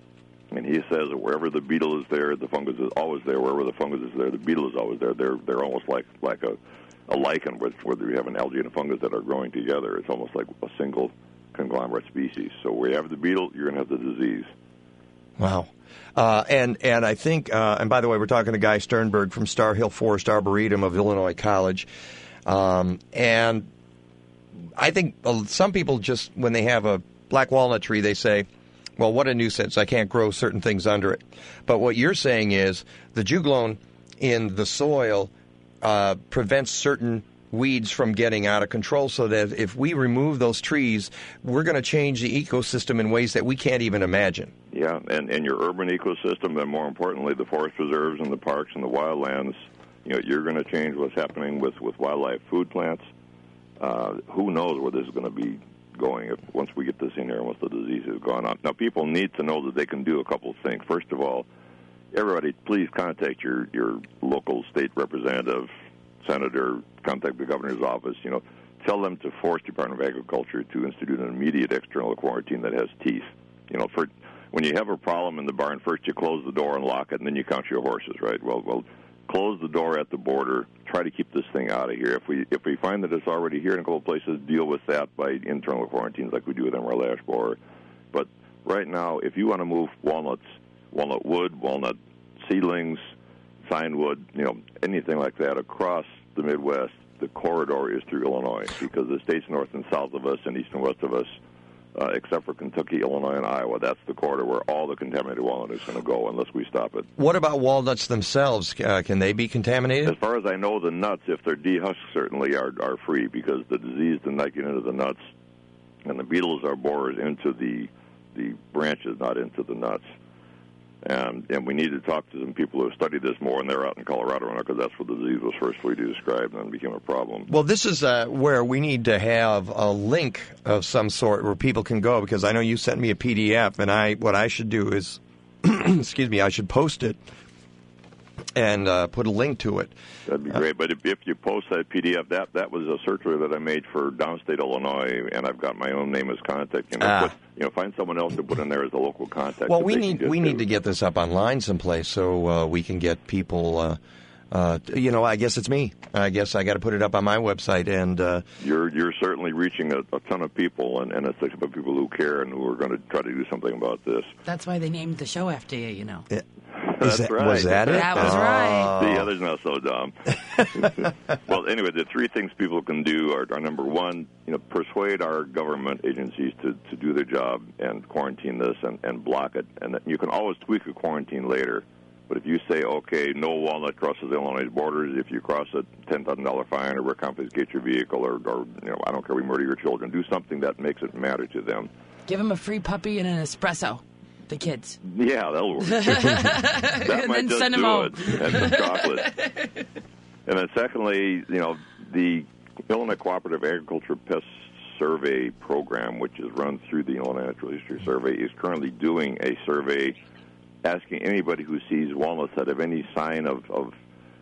and he says that wherever the beetle is there, the fungus is always there. Wherever the fungus is there, the beetle is always there. They're they're almost like like a, a lichen, with whether you have an algae and a fungus that are growing together. It's almost like a single conglomerate species. So where you have the beetle, you're going to have the disease. Wow. Uh, and and I think, uh, and by the way, we're talking to Guy Sternberg from Star Hill Forest Arboretum of Illinois College. Um, and I think some people just, when they have a black walnut tree, they say, well, what a nuisance. I can't grow certain things under it. But what you're saying is the jugalone in the soil uh, prevents certain weeds from getting out of control, so that if we remove those trees, we're going to change the ecosystem in ways that we can't even imagine. Yeah, and, and your urban ecosystem, and more importantly, the forest reserves and the parks and the wildlands, you know, you're going to change what's happening with, with wildlife food plants. Uh, who knows where this is going to be going if once we get this in here and once the disease is gone on. Now, people need to know that they can do a couple of things. First of all, everybody, please contact your, your local state representative, senator, contact the governor's office. You know, tell them to force Department of Agriculture to institute an immediate external quarantine that has teeth. You know, for when you have a problem in the barn, first you close the door and lock it, and then you count your horses, right? Well, well, close the door at the border. Try to keep this thing out of here. If we if we find that it's already here in a couple of places, deal with that by internal quarantines like we do with emerald ash borer. But right now, if you want to move walnuts, walnut wood, walnut seedlings, sign wood, you know, anything like that across the Midwest, the corridor is through Illinois, because the states north and south of us and east and west of us, uh, except for Kentucky, Illinois, and Iowa, that's the corridor where all the contaminated walnut is going to go unless we stop it. What about walnuts themselves? Uh, can they be contaminated? As far as I know, the nuts, if they're dehusked, certainly are, are free, because the disease did not get into the nuts, and the beetles are borers into the the branches, not into the nuts. And, and we need to talk to some people who have studied this more, and they're out in Colorado now, because that's where the disease was first fully described and then became a problem. Well, this is uh, where we need to have a link of some sort where people can go, because I know you sent me a P D F, and I what I should do is, excuse me, I should post it and uh, put a link to it. That'd be great. But if, if you post that P D F, that that was a circular that I made for downstate Illinois, and I've got my own name as contact. You know, Ah. put, you know, find someone else to put in there as a local contact. Well, that we they need can we get need to. to get this up online someplace so uh, we can get people. Uh, uh, you know, I guess it's me. I guess I got to put it up on my website, and uh, You're you're certainly reaching a, a ton of people, and, and a section of people who care and who are going to try to do something about this. That's why they named the show after you, you know. That's that- right. was that it? That was Oh. right. The other's not so dumb. Well, anyway, the three things people can do are, are number one, you know, persuade our government agencies to, to do their job and quarantine this and, and block it. And you can always tweak a quarantine later. But if you say, okay, no walnut crosses Illinois borders, if you cross it, ten thousand dollars fine, or we confiscate your vehicle, or, or you know, I don't care, we murder your children. Do something that makes it matter to them. Give them a free puppy and an espresso. The kids. Yeah, that'll work. that And might then just send 'em do home. it. And some chocolate. And then secondly, you know, the Illinois Cooperative Agriculture Pest Survey Program, which is run through the Illinois Natural History Survey, is currently doing a survey asking anybody who sees walnuts that have any sign of, of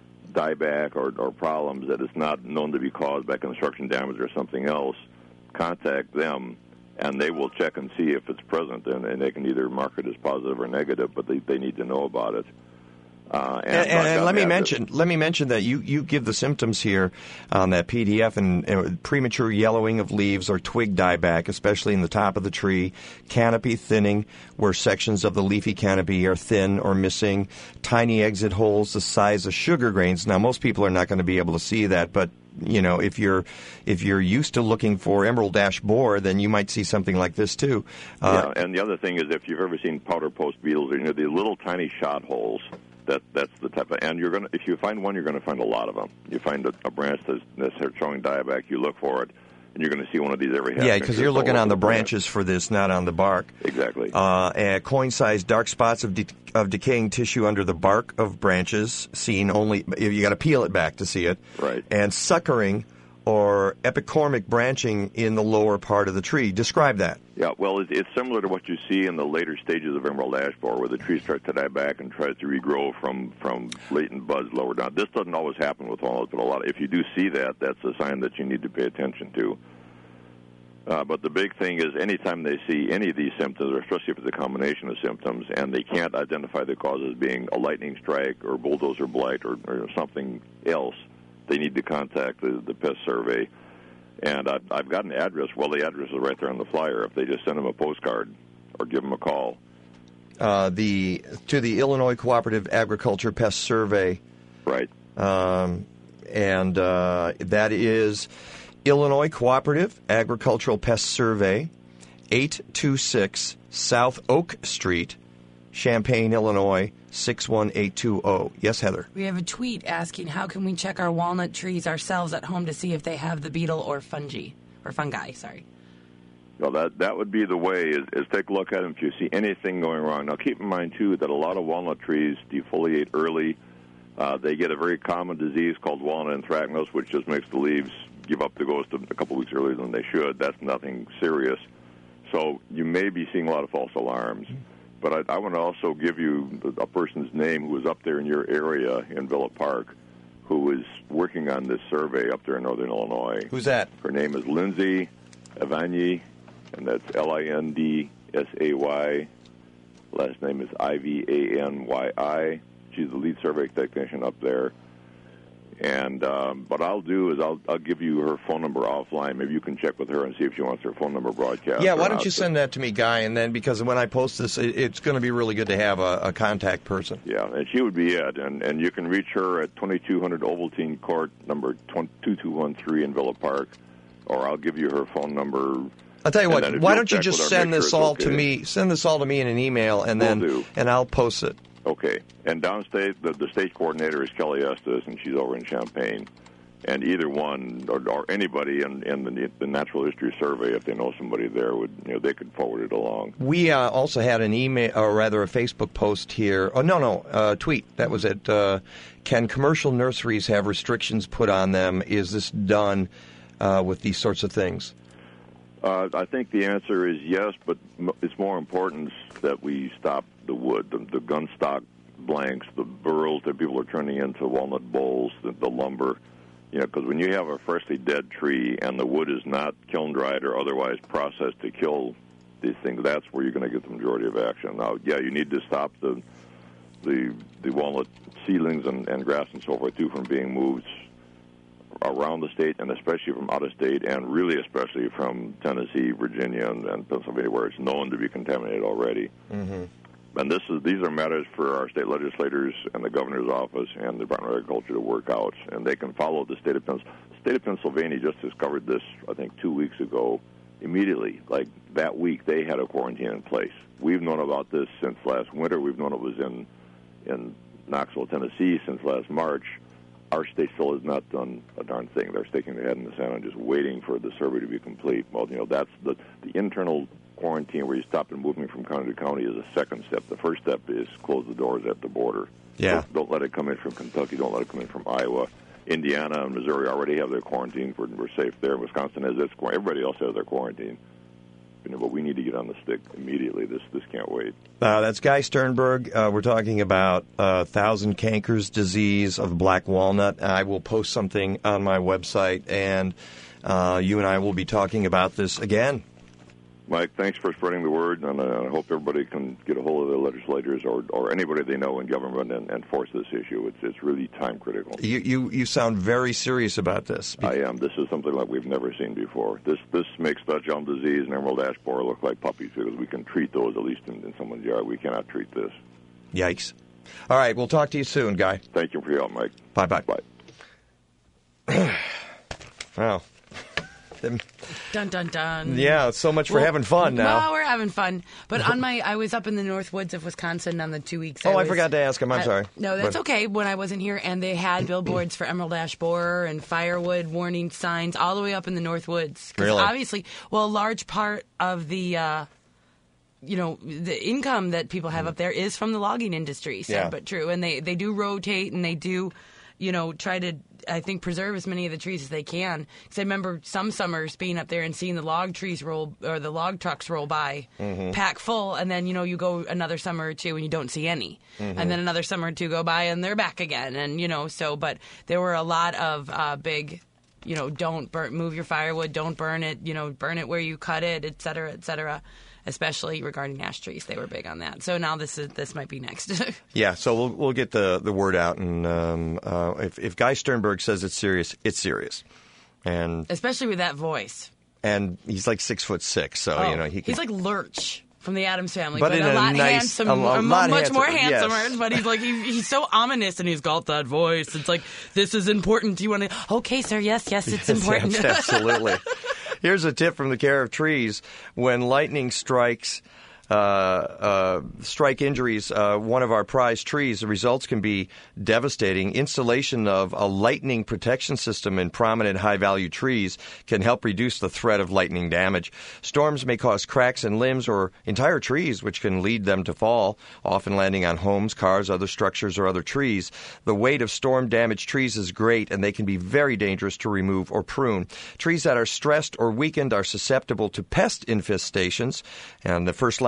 dieback or, or problems that is not known to be caused by construction damage or something else, contact them, and they will check and see if it's present, and, and they can either mark it as positive or negative, but they, they need to know about it. Uh, and And, and, I've and got let me that- mention let me mention that you, you give the symptoms here on that P D F, and, and premature yellowing of leaves or twig dieback, especially in the top of the tree, canopy thinning where sections of the leafy canopy are thin or missing, tiny exit holes the size of sugar grains. Now, most people are not going to be able to see that, but you know, if you're if you're used to looking for emerald ash borer, then you might see something like this too. Uh, yeah, and the other thing is, if you've ever seen powder post beetles, you know, the little tiny shot holes. That that's the type of, and you're gonna if you find one, you're gonna find a lot of them. You find a, a branch that's, that's showing dieback, you look for it, and you're gonna see one of these every half. Yeah, inch because or you're so looking over on the branch. branches for this, not on the bark. Exactly. Uh, and coin-sized dark spots of de- of decaying tissue under the bark of branches, seen only you got to peel it back to see it. Right. And suckering or epicormic branching in the lower part of the tree. Describe that. Yeah, well, it, it's similar to what you see in the later stages of emerald ash borer, where the tree starts to die back and tries to regrow from, from latent buds lower down. This doesn't always happen with walnuts, but a lot. If you do see that, that's a sign that you need to pay attention to. Uh, but the big thing is, anytime they see any of these symptoms, or especially if it's a combination of symptoms, and they can't identify the cause as being a lightning strike or bulldozer blight or, or something else, they need to contact the, the pest survey. And I've, I've got an address. Well, the address is right there on the flyer. If they just send them a postcard or give them a call. Uh, the to the Illinois Cooperative Agriculture Pest Survey. Right. Um, and uh, that is Illinois Cooperative Agricultural Pest Survey, eight two six South Oak Street, Champaign, Illinois, six one eight two zero. Yes, Heather? We have a tweet asking how can we check our walnut trees ourselves at home to see if they have the beetle or fungi, or fungi, sorry. Well, that that would be the way, is, is take a look at them if you see anything going wrong. Now, keep in mind, too, that a lot of walnut trees defoliate early. Uh, they get a very common disease called walnut anthracnose, which just makes the leaves give up the ghost a couple weeks earlier than they should. That's nothing serious. So you may be seeing a lot of false alarms. But I, I want to also give you a person's name who was up there in your area in Villa Park, who is working on this survey up there in northern Illinois. Who's that? Her name is Lindsay Avany, and that's L I N D S A Y Last name is I V A N Y I. She's the lead survey technician up there. And um, what I'll do is I'll I'll give you her phone number offline. Maybe you can check with her and see if she wants her phone number broadcast. Yeah, why don't you send that to me, Guy? And then because when I post this, it, it's going to be really good to have a, a contact person. Yeah, and she would be it. And and you can reach her at twenty-two hundred Ovaltine Court, number two two one three in Villa Park, or I'll give you her phone number. I'll tell you what. Why don't you just send this all to me? Send this all to me in an email, and then do. and I'll post it. Okay. And downstate, the, the state coordinator is Kelly Estes, and she's over in Champaign. And either one, or, or anybody in, in the, the Natural History Survey, if they know somebody there, would you know they could forward it along. We uh, also had an email, or rather a Facebook post here. Oh, no, no, uh, tweet. That was it. Uh, can commercial nurseries have restrictions put on them? Is this done uh, with these sorts of things? Uh, I think the answer is yes, but m- it's more important that we stop the wood, the, the gun stock blanks, the burls that people are turning into walnut bowls, the, the lumber. You know, because when you have a freshly dead tree and the wood is not kiln dried or otherwise processed to kill these things, that's where you're going to get the majority of action. Now, yeah, you need to stop the the, the walnut seedlings and, and grass and so forth too from being moved around the state, and especially from out of state, and really especially from Tennessee, Virginia, and, and Pennsylvania, where it's known to be contaminated already. Mm-hmm. And this is these are matters for our state legislators and the governor's office and the Department of Agriculture to work out, and they can follow the state of Pennsylvania. The state of Pennsylvania just discovered this, I think, two weeks ago. Immediately, like that week, they had a quarantine in place. We've known about this since last winter. We've known it was in in Knoxville, Tennessee, since last March. Our state still has not done a darn thing. They're sticking their head in the sand and just waiting for the survey to be complete. Well, you know, that's the the internal quarantine where you stop and moving from county to county is a second step. The first step is close the doors at the border. Yeah. Don't, don't let it come in from Kentucky. Don't let it come in from Iowa. Indiana and Missouri already have their quarantine. We're, we're safe there. Wisconsin has its quarantine. Everybody else has their quarantine. You know, but we need to get on the stick immediately. This this can't wait. Uh, that's Guy Sternberg. Uh, we're talking about uh, thousand cankers disease of black walnut. I will post something on my website, and uh, you and I will be talking about this again. Mike, thanks for spreading the word, and uh, I hope everybody can get a hold of the legislators or, or anybody they know in government and, and force this issue. It's it's really time critical. You, you you sound very serious about this. I am. This is something like we've never seen before. This this makes Dutch elm disease and emerald ash borer look like puppies because we can treat those at least in, in someone's yard. We cannot treat this. Yikes. All right, we'll talk to you soon, Guy. Thank you for your help, Mike. Bye-bye. Bye. Wow. Dun, dun, dun. Yeah, so much for well, having fun now. Well, we're having fun. But on my, I was up in the North Woods of Wisconsin on the two weeks. Oh, I, I was, forgot to ask him. I'm I, sorry. No, that's but. okay. When I wasn't here, and they had billboards for emerald ash borer and firewood warning signs all the way up in the North Woods. Really? Obviously, well, a large part of the, uh, you know, the income that people have up there is from the logging industry. Sad Yeah. but true. And they, they do rotate, and they do, you know, try to, I think, preserve as many of the trees as they can. Because I remember some summers being up there and seeing the log trees roll, or the log trucks roll by, Mm-hmm. pack full, and then, you know, you go another summer or two and you don't see any. Mm-hmm. And then another summer or two go by and they're back again. And, you know, so, but there were a lot of uh, big, you know, don't burn, move your firewood, don't burn it, you know, burn it where you cut it, et cetera, et cetera. Especially regarding ash trees, they were big on that. So now this is this might be next. Yeah, so we'll we'll get the, the word out, and um, uh, if if Guy Sternberg says it's serious, it's serious, and especially with that voice. And he's like six foot six, so oh, you know he can, he's like Lurch from the Addams Family, but, but in a, a lot nice, handsome, a, a a lot much handsome, more handsomer. Yes. But he's like he, he's so ominous, and he's got that voice. It's like this is important. Do you want to? Okay, sir. Yes, yes, it's Yes, important. yes, absolutely. Here's a tip from the Care of Trees: when lightning strikes. Uh, uh, strike injuries, uh, one of our prized trees, the results can be devastating. Installation of a lightning protection system in prominent high-value trees can help reduce the threat of lightning damage. Storms may cause cracks in limbs or entire trees, which can lead them to fall, often landing on homes, cars, other structures, or other trees. The weight of storm-damaged trees is great, and they can be very dangerous to remove or prune. Trees that are stressed or weakened are susceptible to pest infestations, and the first line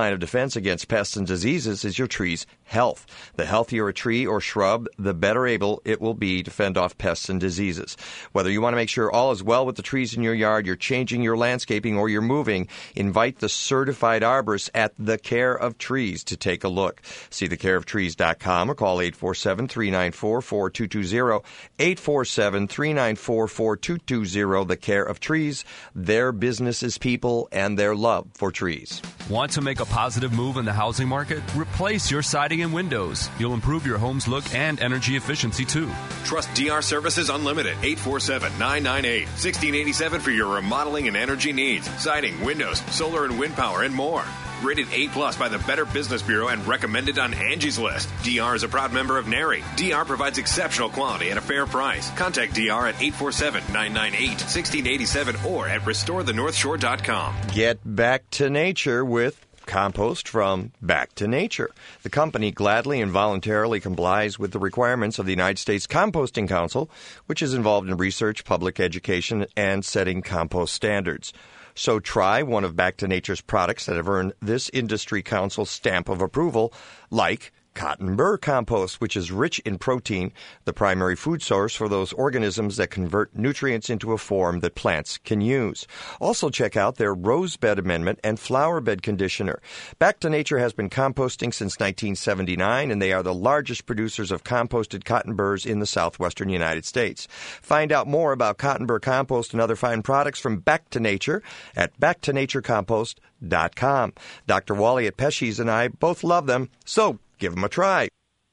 line of defense against pests and diseases is your tree's health. The healthier a tree or shrub, the better able it will be to fend off pests and diseases. Whether you want to make sure all is well with the trees in your yard, you're changing your landscaping, or you're moving, invite the certified arborist at The Care of Trees to take a look. See the care of trees dot com or call eight four seven, three nine four, four two two zero, eight four seven, three nine four, four two two zero. The Care of Trees, their business is people and their love for trees. Want to make a positive move in the housing market? Replace your siding and windows. You'll improve your home's look and energy efficiency, too. Trust D R Services Unlimited, eight four seven, nine nine eight, one six eight seven for your remodeling and energy needs. Siding, windows, solar and wind power, and more. Rated A plus by the Better Business Bureau and recommended on Angie's List. D R is a proud member of NARI. D R provides exceptional quality at a fair price. Contact D R at eight four seven, nine nine eight, one six eight seven or at restore the north shore dot com. Get back to nature with compost from Back to Nature. The company gladly and voluntarily complies with the requirements of the United States Composting Council, which is involved in research, public education, and setting compost standards. So try one of Back to Nature's products that have earned this industry council stamp of approval, like cotton burr compost, which is rich in protein, the primary food source for those organisms that convert nutrients into a form that plants can use. Also check out their rose bed amendment and flower bed conditioner. Back to Nature has been composting since nineteen seventy-nine, and they are the largest producers of composted cotton burrs in the southwestern United States. Find out more about cotton burr compost and other fine products from Back to Nature at back to nature compost dot com. Doctor Wally at Pesci's and I both love them, so give them a try.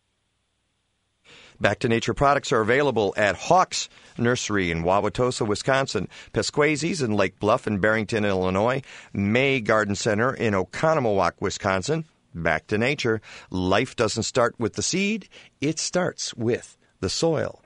Back to Nature products are available at Hawks Nursery in Wauwatosa, Wisconsin, Pesquazi's in Lake Bluff and Barrington, Illinois, May Garden Center in Oconomowoc, Wisconsin. Back to Nature. Life doesn't start with the seed, it starts with the soil.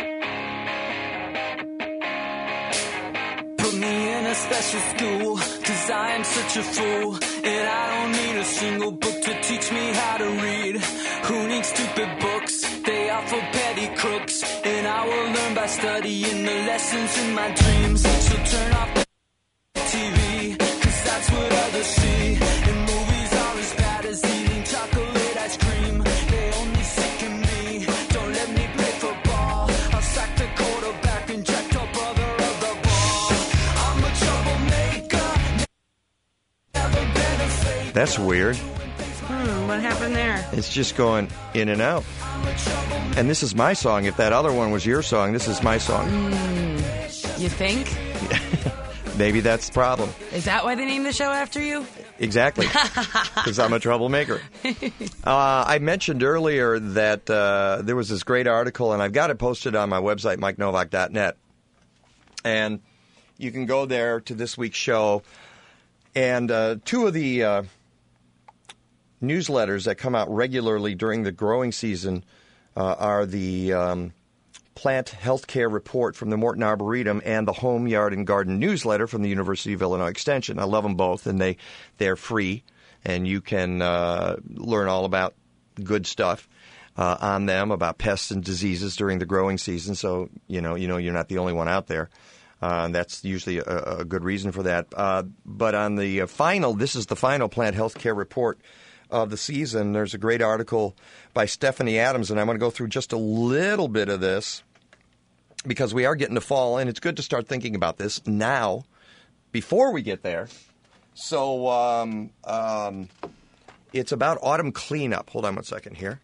Put me in a special school, 'cause I am such a fool, and I don't need a single book to teach me how to read. Who needs stupid books? They are for petty crooks, and I will learn by studying the lessons in my dreams. So turn off the T V, 'cause that's what others see, and movies are as bad as eating chocolate ice cream. They only sicken me, don't let me play football. I'll sack the quarterback and jack your brother of the ball. I'm a troublemaker, never been a fake. That's weird. Hmm, what happened there? It's just going in and out. And this is my song. If that other one was your song, this is my song. Mm, you think? Maybe that's the problem. Is that why they named the show after you? Exactly. Because I'm a troublemaker. Uh, I mentioned earlier that uh, there was this great article, and I've got it posted on my website, mike novak dot net. And you can go there to this week's show. And uh, two of the uh, newsletters that come out regularly during the growing season uh, are the um, Plant Healthcare Report from the Morton Arboretum and the Home, Yard, and Garden newsletter from the University of Illinois Extension. I love them both, and they, they're free, and you can uh, learn all about good stuff uh, on them, about pests and diseases during the growing season. So, you know, you know you're not the only one out there. Uh, and that's usually a, a good reason for that. Uh, but on the uh, final, this is the final Plant Healthcare Report of the season. There's a great article by Stephanie Adams, and I'm going to go through just a little bit of this because we are getting to fall, and it's good to start thinking about this now before we get there. So um, um, it's about autumn cleanup. Hold on one second here.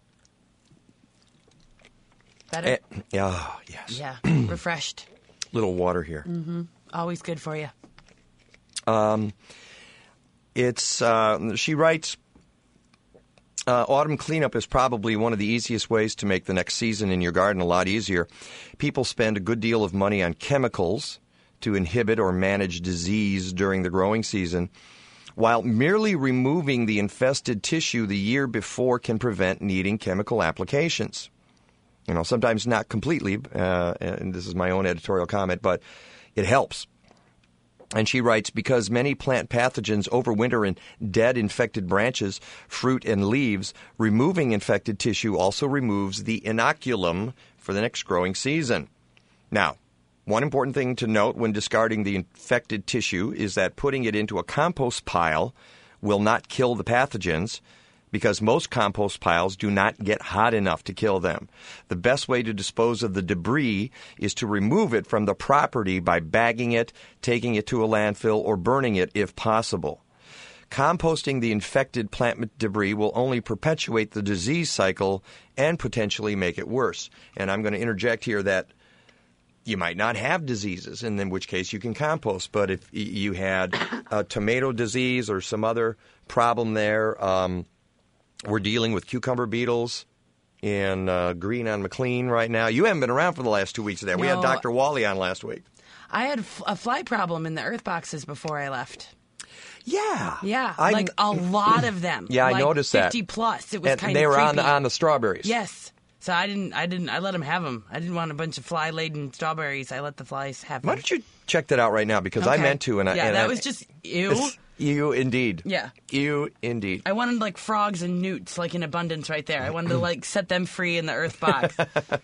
Better? Uh, yeah, yes. Yeah, refreshed. Little water here. Mm-hmm. Always good for you. Um, it's uh, she writes, uh, autumn cleanup is probably one of the easiest ways to make the next season in your garden a lot easier. People spend a good deal of money on chemicals to inhibit or manage disease during the growing season, while merely removing the infested tissue the year before can prevent needing chemical applications. You know, sometimes not completely, uh, and this is my own editorial comment, but it helps. And she writes, because many plant pathogens overwinter in dead infected branches, fruit, and leaves, removing infected tissue also removes the inoculum for the next growing season. Now, one important thing to note when discarding the infected tissue is that putting it into a compost pile will not kill the pathogens because most compost piles do not get hot enough to kill them. The best way to dispose of the debris is to remove it from the property by bagging it, taking it to a landfill, or burning it if possible. Composting the infected plant debris will only perpetuate the disease cycle and potentially make it worse. And I'm going to interject here that you might not have diseases, and in which case you can compost. But if you had a tomato disease or some other problem there, um, we're dealing with cucumber beetles in uh, Green on McLean right now. You haven't been around for the last two weeks of that. We had No. Doctor Wally on last week. I had f- a fly problem in the earth boxes before I left. Yeah. Yeah, I- like a lot of them. Yeah, I like noticed that. fifty plus. It was And kind they of were creepy. on the, on the strawberries. Yes. So I didn't, I didn't, I let them have them. I didn't want a bunch of fly-laden strawberries. I let the flies have them. Why don't you check that out right now? Because I Okay. meant to. And I, Yeah, and that I- was just ew. It's- Ew, indeed. Yeah. Ew, indeed. I wanted like frogs and newts, like in abundance right there. I wanted to like set them free in the earth box.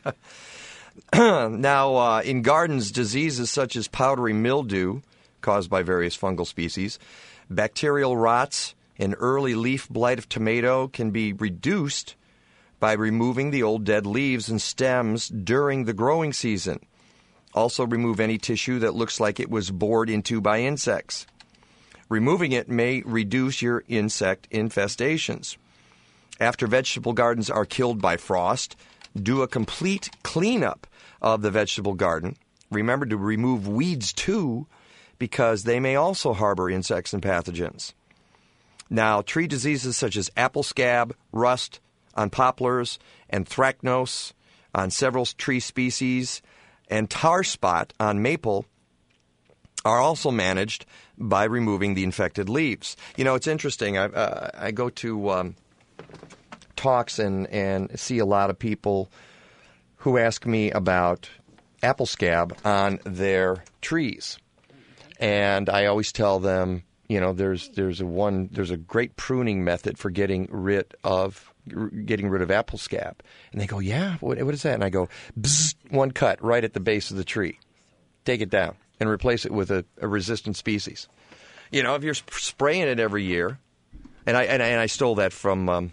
Now, uh, in gardens, diseases such as powdery mildew, caused by various fungal species, bacterial rots, and early leaf blight of tomato can be reduced by removing the old dead leaves and stems during the growing season. Also, remove any tissue that looks like it was bored into by insects. Removing it may reduce your insect infestations. After vegetable gardens are killed by frost, do a complete cleanup of the vegetable garden. Remember to remove weeds too, because they may also harbor insects and pathogens. Now, tree diseases such as apple scab, rust on poplars, anthracnose on several tree species, and tar spot on maple are also managed by removing the infected leaves. You know, it's interesting. I, uh, I go to um, talks and, and see a lot of people who ask me about apple scab on their trees. And I always tell them, you know, there's there's a one there's a great pruning method for getting rid of getting rid of apple scab. And they go, yeah, what, what is that? And I go, bzz, one cut right at the base of the tree. Take it down and replace it with a, a resistant species. You know, if you're sp- spraying it every year, and I and I, and I stole that from um,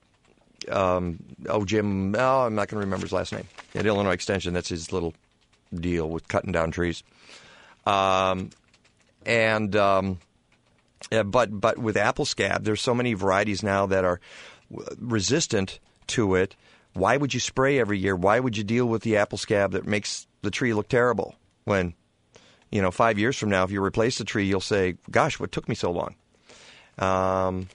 um, oh Jim, oh I'm not going to remember his last name at Illinois Extension. That's his little deal with cutting down trees. Um, and um, yeah, but but with apple scab, there's so many varieties now that are resistant to it. Why would you spray every year? Why would you deal with the apple scab that makes the tree look terrible? When, you know, five years from now, if you replace the tree, you'll say, gosh, what took me so long? Um,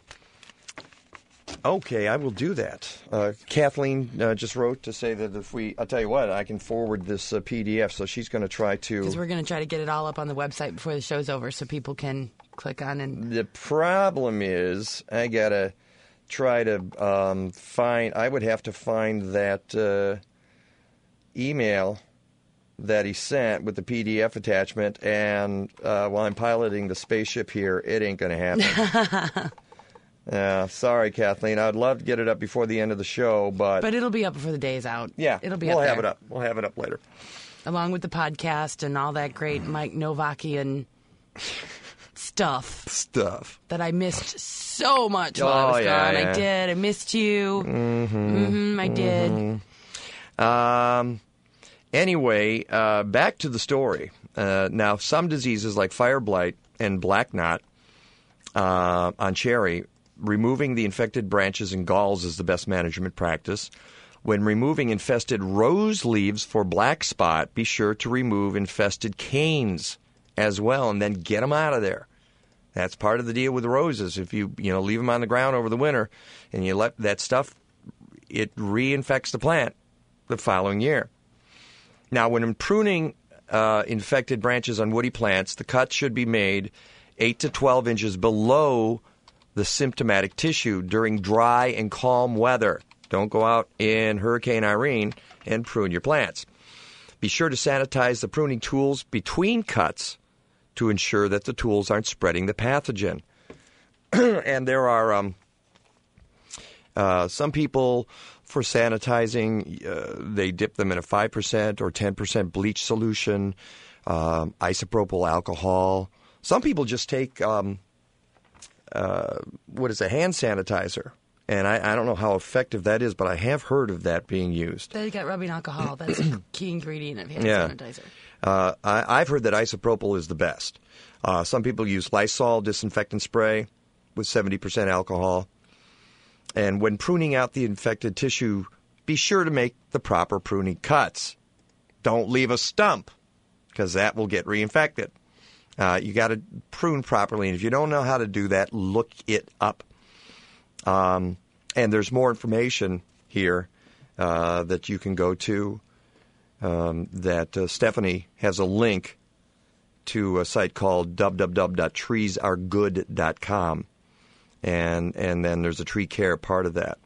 okay, I will do that. Uh, Kathleen uh, just wrote to say that if we, I'll tell you what, I can forward this uh, P D F, so she's going to try to. Because we're going to try to get it all up on the website before the show's over so people can click on and. The problem is, I got to try to um, find, I would have to find that uh, email that he sent with the P D F attachment, and uh, while I'm piloting the spaceship here, it ain't going to happen. Yeah, sorry, Kathleen. I'd love to get it up before the end of the show, but... But it'll be up before the day is out. Yeah, it'll be we'll up have there. it up. We'll have it up later. Along with the podcast and all that great Mike Novakian stuff. Stuff. That I missed so much while I Oh, was yeah, gone. yeah. I did. I missed you. Mm-hmm. Mm-hmm, I did. Mm-hmm. Um, anyway, uh, back to the story. Uh, now, some diseases like fire blight and black knot uh, on cherry, removing the infected branches and galls is the best management practice. When removing infested rose leaves for black spot, be sure to remove infested canes as well, and then get them out of there. That's part of the deal with roses. If you you know leave them on the ground over the winter, and you let that stuff, it reinfects the plant the following year. Now, when pruning uh, infected branches on woody plants, the cut should be made eight to twelve inches below the symptomatic tissue during dry and calm weather. Don't go out in Hurricane Irene and prune your plants. Be sure to sanitize the pruning tools between cuts to ensure that the tools aren't spreading the pathogen. And there are um, uh, some people, for sanitizing, uh, they dip them in a five percent or ten percent bleach solution, um, isopropyl alcohol. Some people just take... Um, uh, what is a hand sanitizer. And I, I don't know how effective that is, but I have heard of that being used. They got rubbing alcohol. That's a key ingredient of hand yeah. sanitizer. Uh, I, I've heard that isopropyl is the best. Uh, some people use Lysol disinfectant spray with seventy percent alcohol. And when pruning out the infected tissue, be sure to make the proper pruning cuts. Don't leave a stump, because that will get reinfected. Uh, you got to prune properly, and if you don't know how to do that, look it up. Um, and there's more information here uh, that you can go to. Um, that uh, Stephanie has a link to a site called w w w dot trees are good dot com, and and then there's a tree care part of that.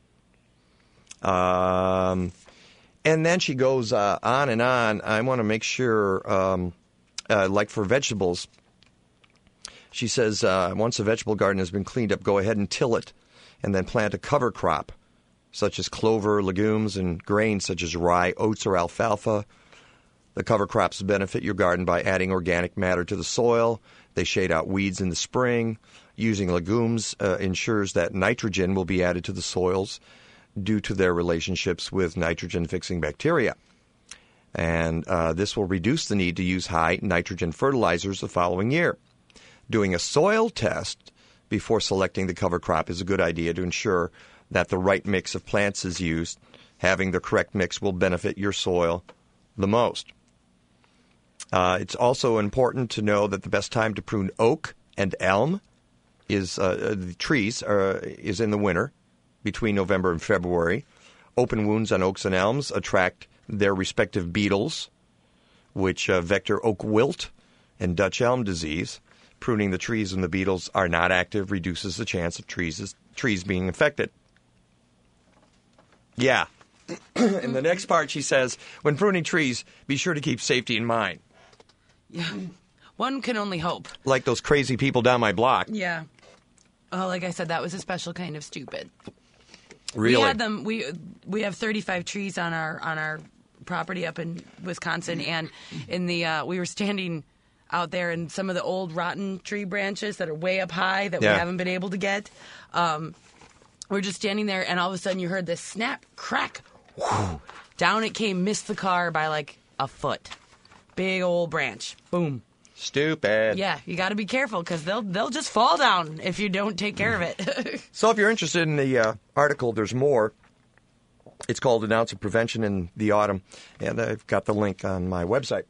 Um, and then she goes uh, on and on. I want to make sure, um, uh, like for vegetables, she says uh, once a vegetable garden has been cleaned up, go ahead and till it, and then plant a cover crop, such as clover, legumes, and grains such as rye, oats, or alfalfa. The cover crops benefit your garden by adding organic matter to the soil. They shade out weeds in the spring. Using legumes uh, ensures that nitrogen will be added to the soils due to their relationships with nitrogen-fixing bacteria. And uh, this will reduce the need to use high nitrogen fertilizers the following year. Doing a soil test before selecting the cover crop is a good idea to ensure that the right mix of plants is used. Having the correct mix will benefit your soil the most. Uh, it's also important to know that the best time to prune oak and elm is uh, the trees are, is in the winter, between November and February. Open wounds on oaks and elms attract their respective beetles, which uh, vector oak wilt and Dutch elm disease. Pruning the trees when the beetles are not active reduces the chance of trees trees being infected. Yeah. In the next part, she says, when pruning trees, be sure to keep safety in mind. Yeah. One can only hope. Like those crazy people down my block. Yeah. Oh, like I said, that was a special kind of stupid. Really? We had them. We we have thirty-five trees on our on our property up in Wisconsin, and in the uh, we were standing out there in some of the old rotten tree branches that are way up high that yeah. we haven't been able to get. Um, we're just standing there, and all of a sudden you heard this snap, crack, whoo, down it came, missed the car by like a foot. Big old branch, boom. Stupid. Yeah, you got to be careful because they'll they'll just fall down if you don't take care of it. So if you're interested in the uh, article, there's more. It's called An Ounce of Prevention in the Autumn, and I've got the link on my website.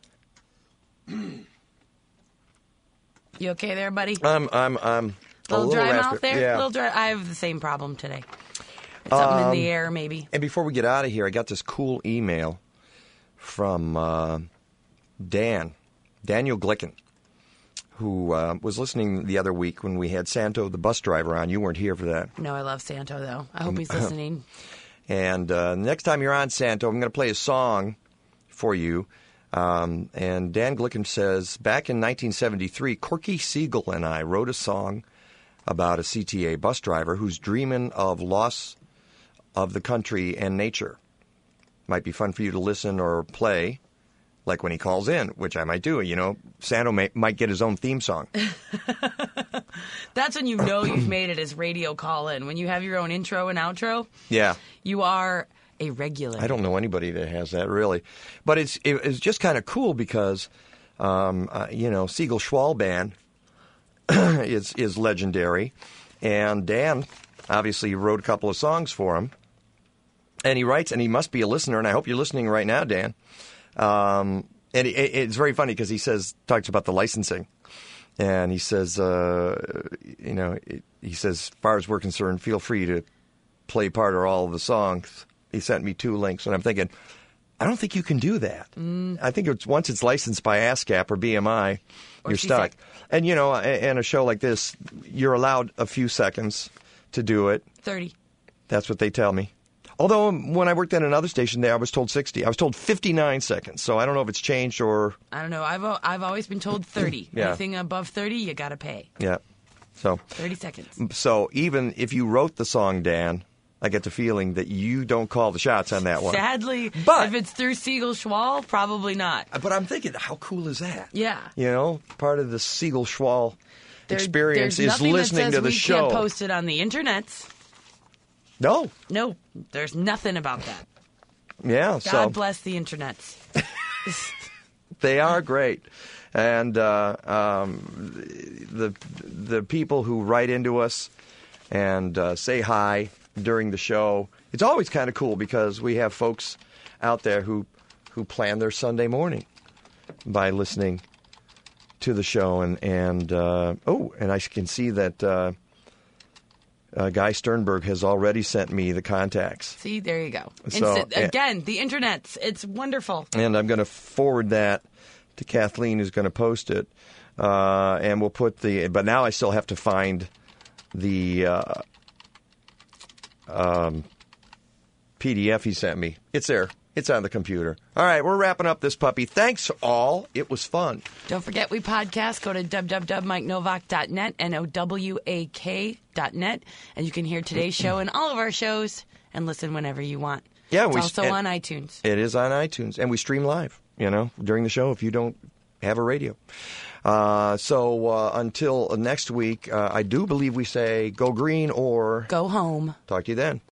You okay there, buddy? I'm I'm I'm a little, a little dry raspy. mouth there. Yeah. A little dry. I have the same problem today. It's something Um, in the air, maybe. And before we get out of here, I got this cool email from uh, Dan, Daniel Glicken, who uh, was listening the other week when we had Santo, the bus driver, on. You weren't here for that. No, I love Santo, though. I hope he's listening. And uh, next time you're on, Santo, I'm going to play a song for you. Um, and Dan Glicken says, back in nineteen seventy-three, Corky Siegel and I wrote a song about a C T A bus driver who's dreaming of loss of the country and nature. Might be fun for you to listen or play, like when he calls in, which I might do. You know, Santo may, might get his own theme song. That's when you know you've made it as radio call-in. When you have your own intro and outro, Yeah. you are a regular. I don't know anybody that has that, really. But it's it, it's just kind of cool because, um, uh, you know, Siegel Schwal Band is, is legendary. And Dan obviously wrote a couple of songs for him. And he writes, and he must be a listener, and I hope you're listening right now, Dan. Um, and it, it's very funny because he says, talks about the licensing. And he says, uh, you know, it, he says, as far as we're concerned, feel free to play part or all of the songs. He sent me two links, and I'm thinking, I don't think you can do that. Mm. I think it's once it's licensed by ASCAP or B M I, Or you're C stuck. SAC. And, you know, and a show like this, you're allowed a few seconds to do it. thirty. That's what they tell me. Although um, when I worked at another station there, I was told sixty. I was told fifty-nine seconds. So I don't know if it's changed or... I don't know. I've al- I've always been told thirty. Yeah. Anything above thirty, you got to pay. Yeah. So thirty seconds. So even if you wrote the song, Dan, I get the feeling that you don't call the shots on that one. Sadly, But- if it's through Siegel Schwal, probably not. But I'm thinking, how cool is that? Yeah. You know, part of the Siegel Schwal There- experience there's is nothing listening that says to the we show. Can't post it on the internets. No. No, there's nothing about that. Yeah. God so bless the internets. they are great, and uh, um, the the people who write into us and uh, say hi during the show. It's always kind of cool because we have folks out there who who plan their Sunday morning by listening to the show, and and uh, oh, and I can see that uh, uh, Guy Sternberg has already sent me the contacts, See, there you go. So, Instant, yeah. again, the internets. It's wonderful. and I'm going to forward that to Kathleen, who's going to post it, uh, and we'll put the. But now I still have to find the uh, um, P D F he sent me. It's there. It's on the computer. All right, we're wrapping up this puppy. Thanks all. It was fun. Don't forget we podcast. Go to w w w dot mike novak dot net, N O W A K dot net, and you can hear today's show and all of our shows and listen whenever you want. Yeah, it's we- also and- on iTunes. It is on iTunes, and we stream live, you know, during the show if you don't have a radio. Uh, so uh, until next week, uh, I do believe we say go green or go home. Talk to you then.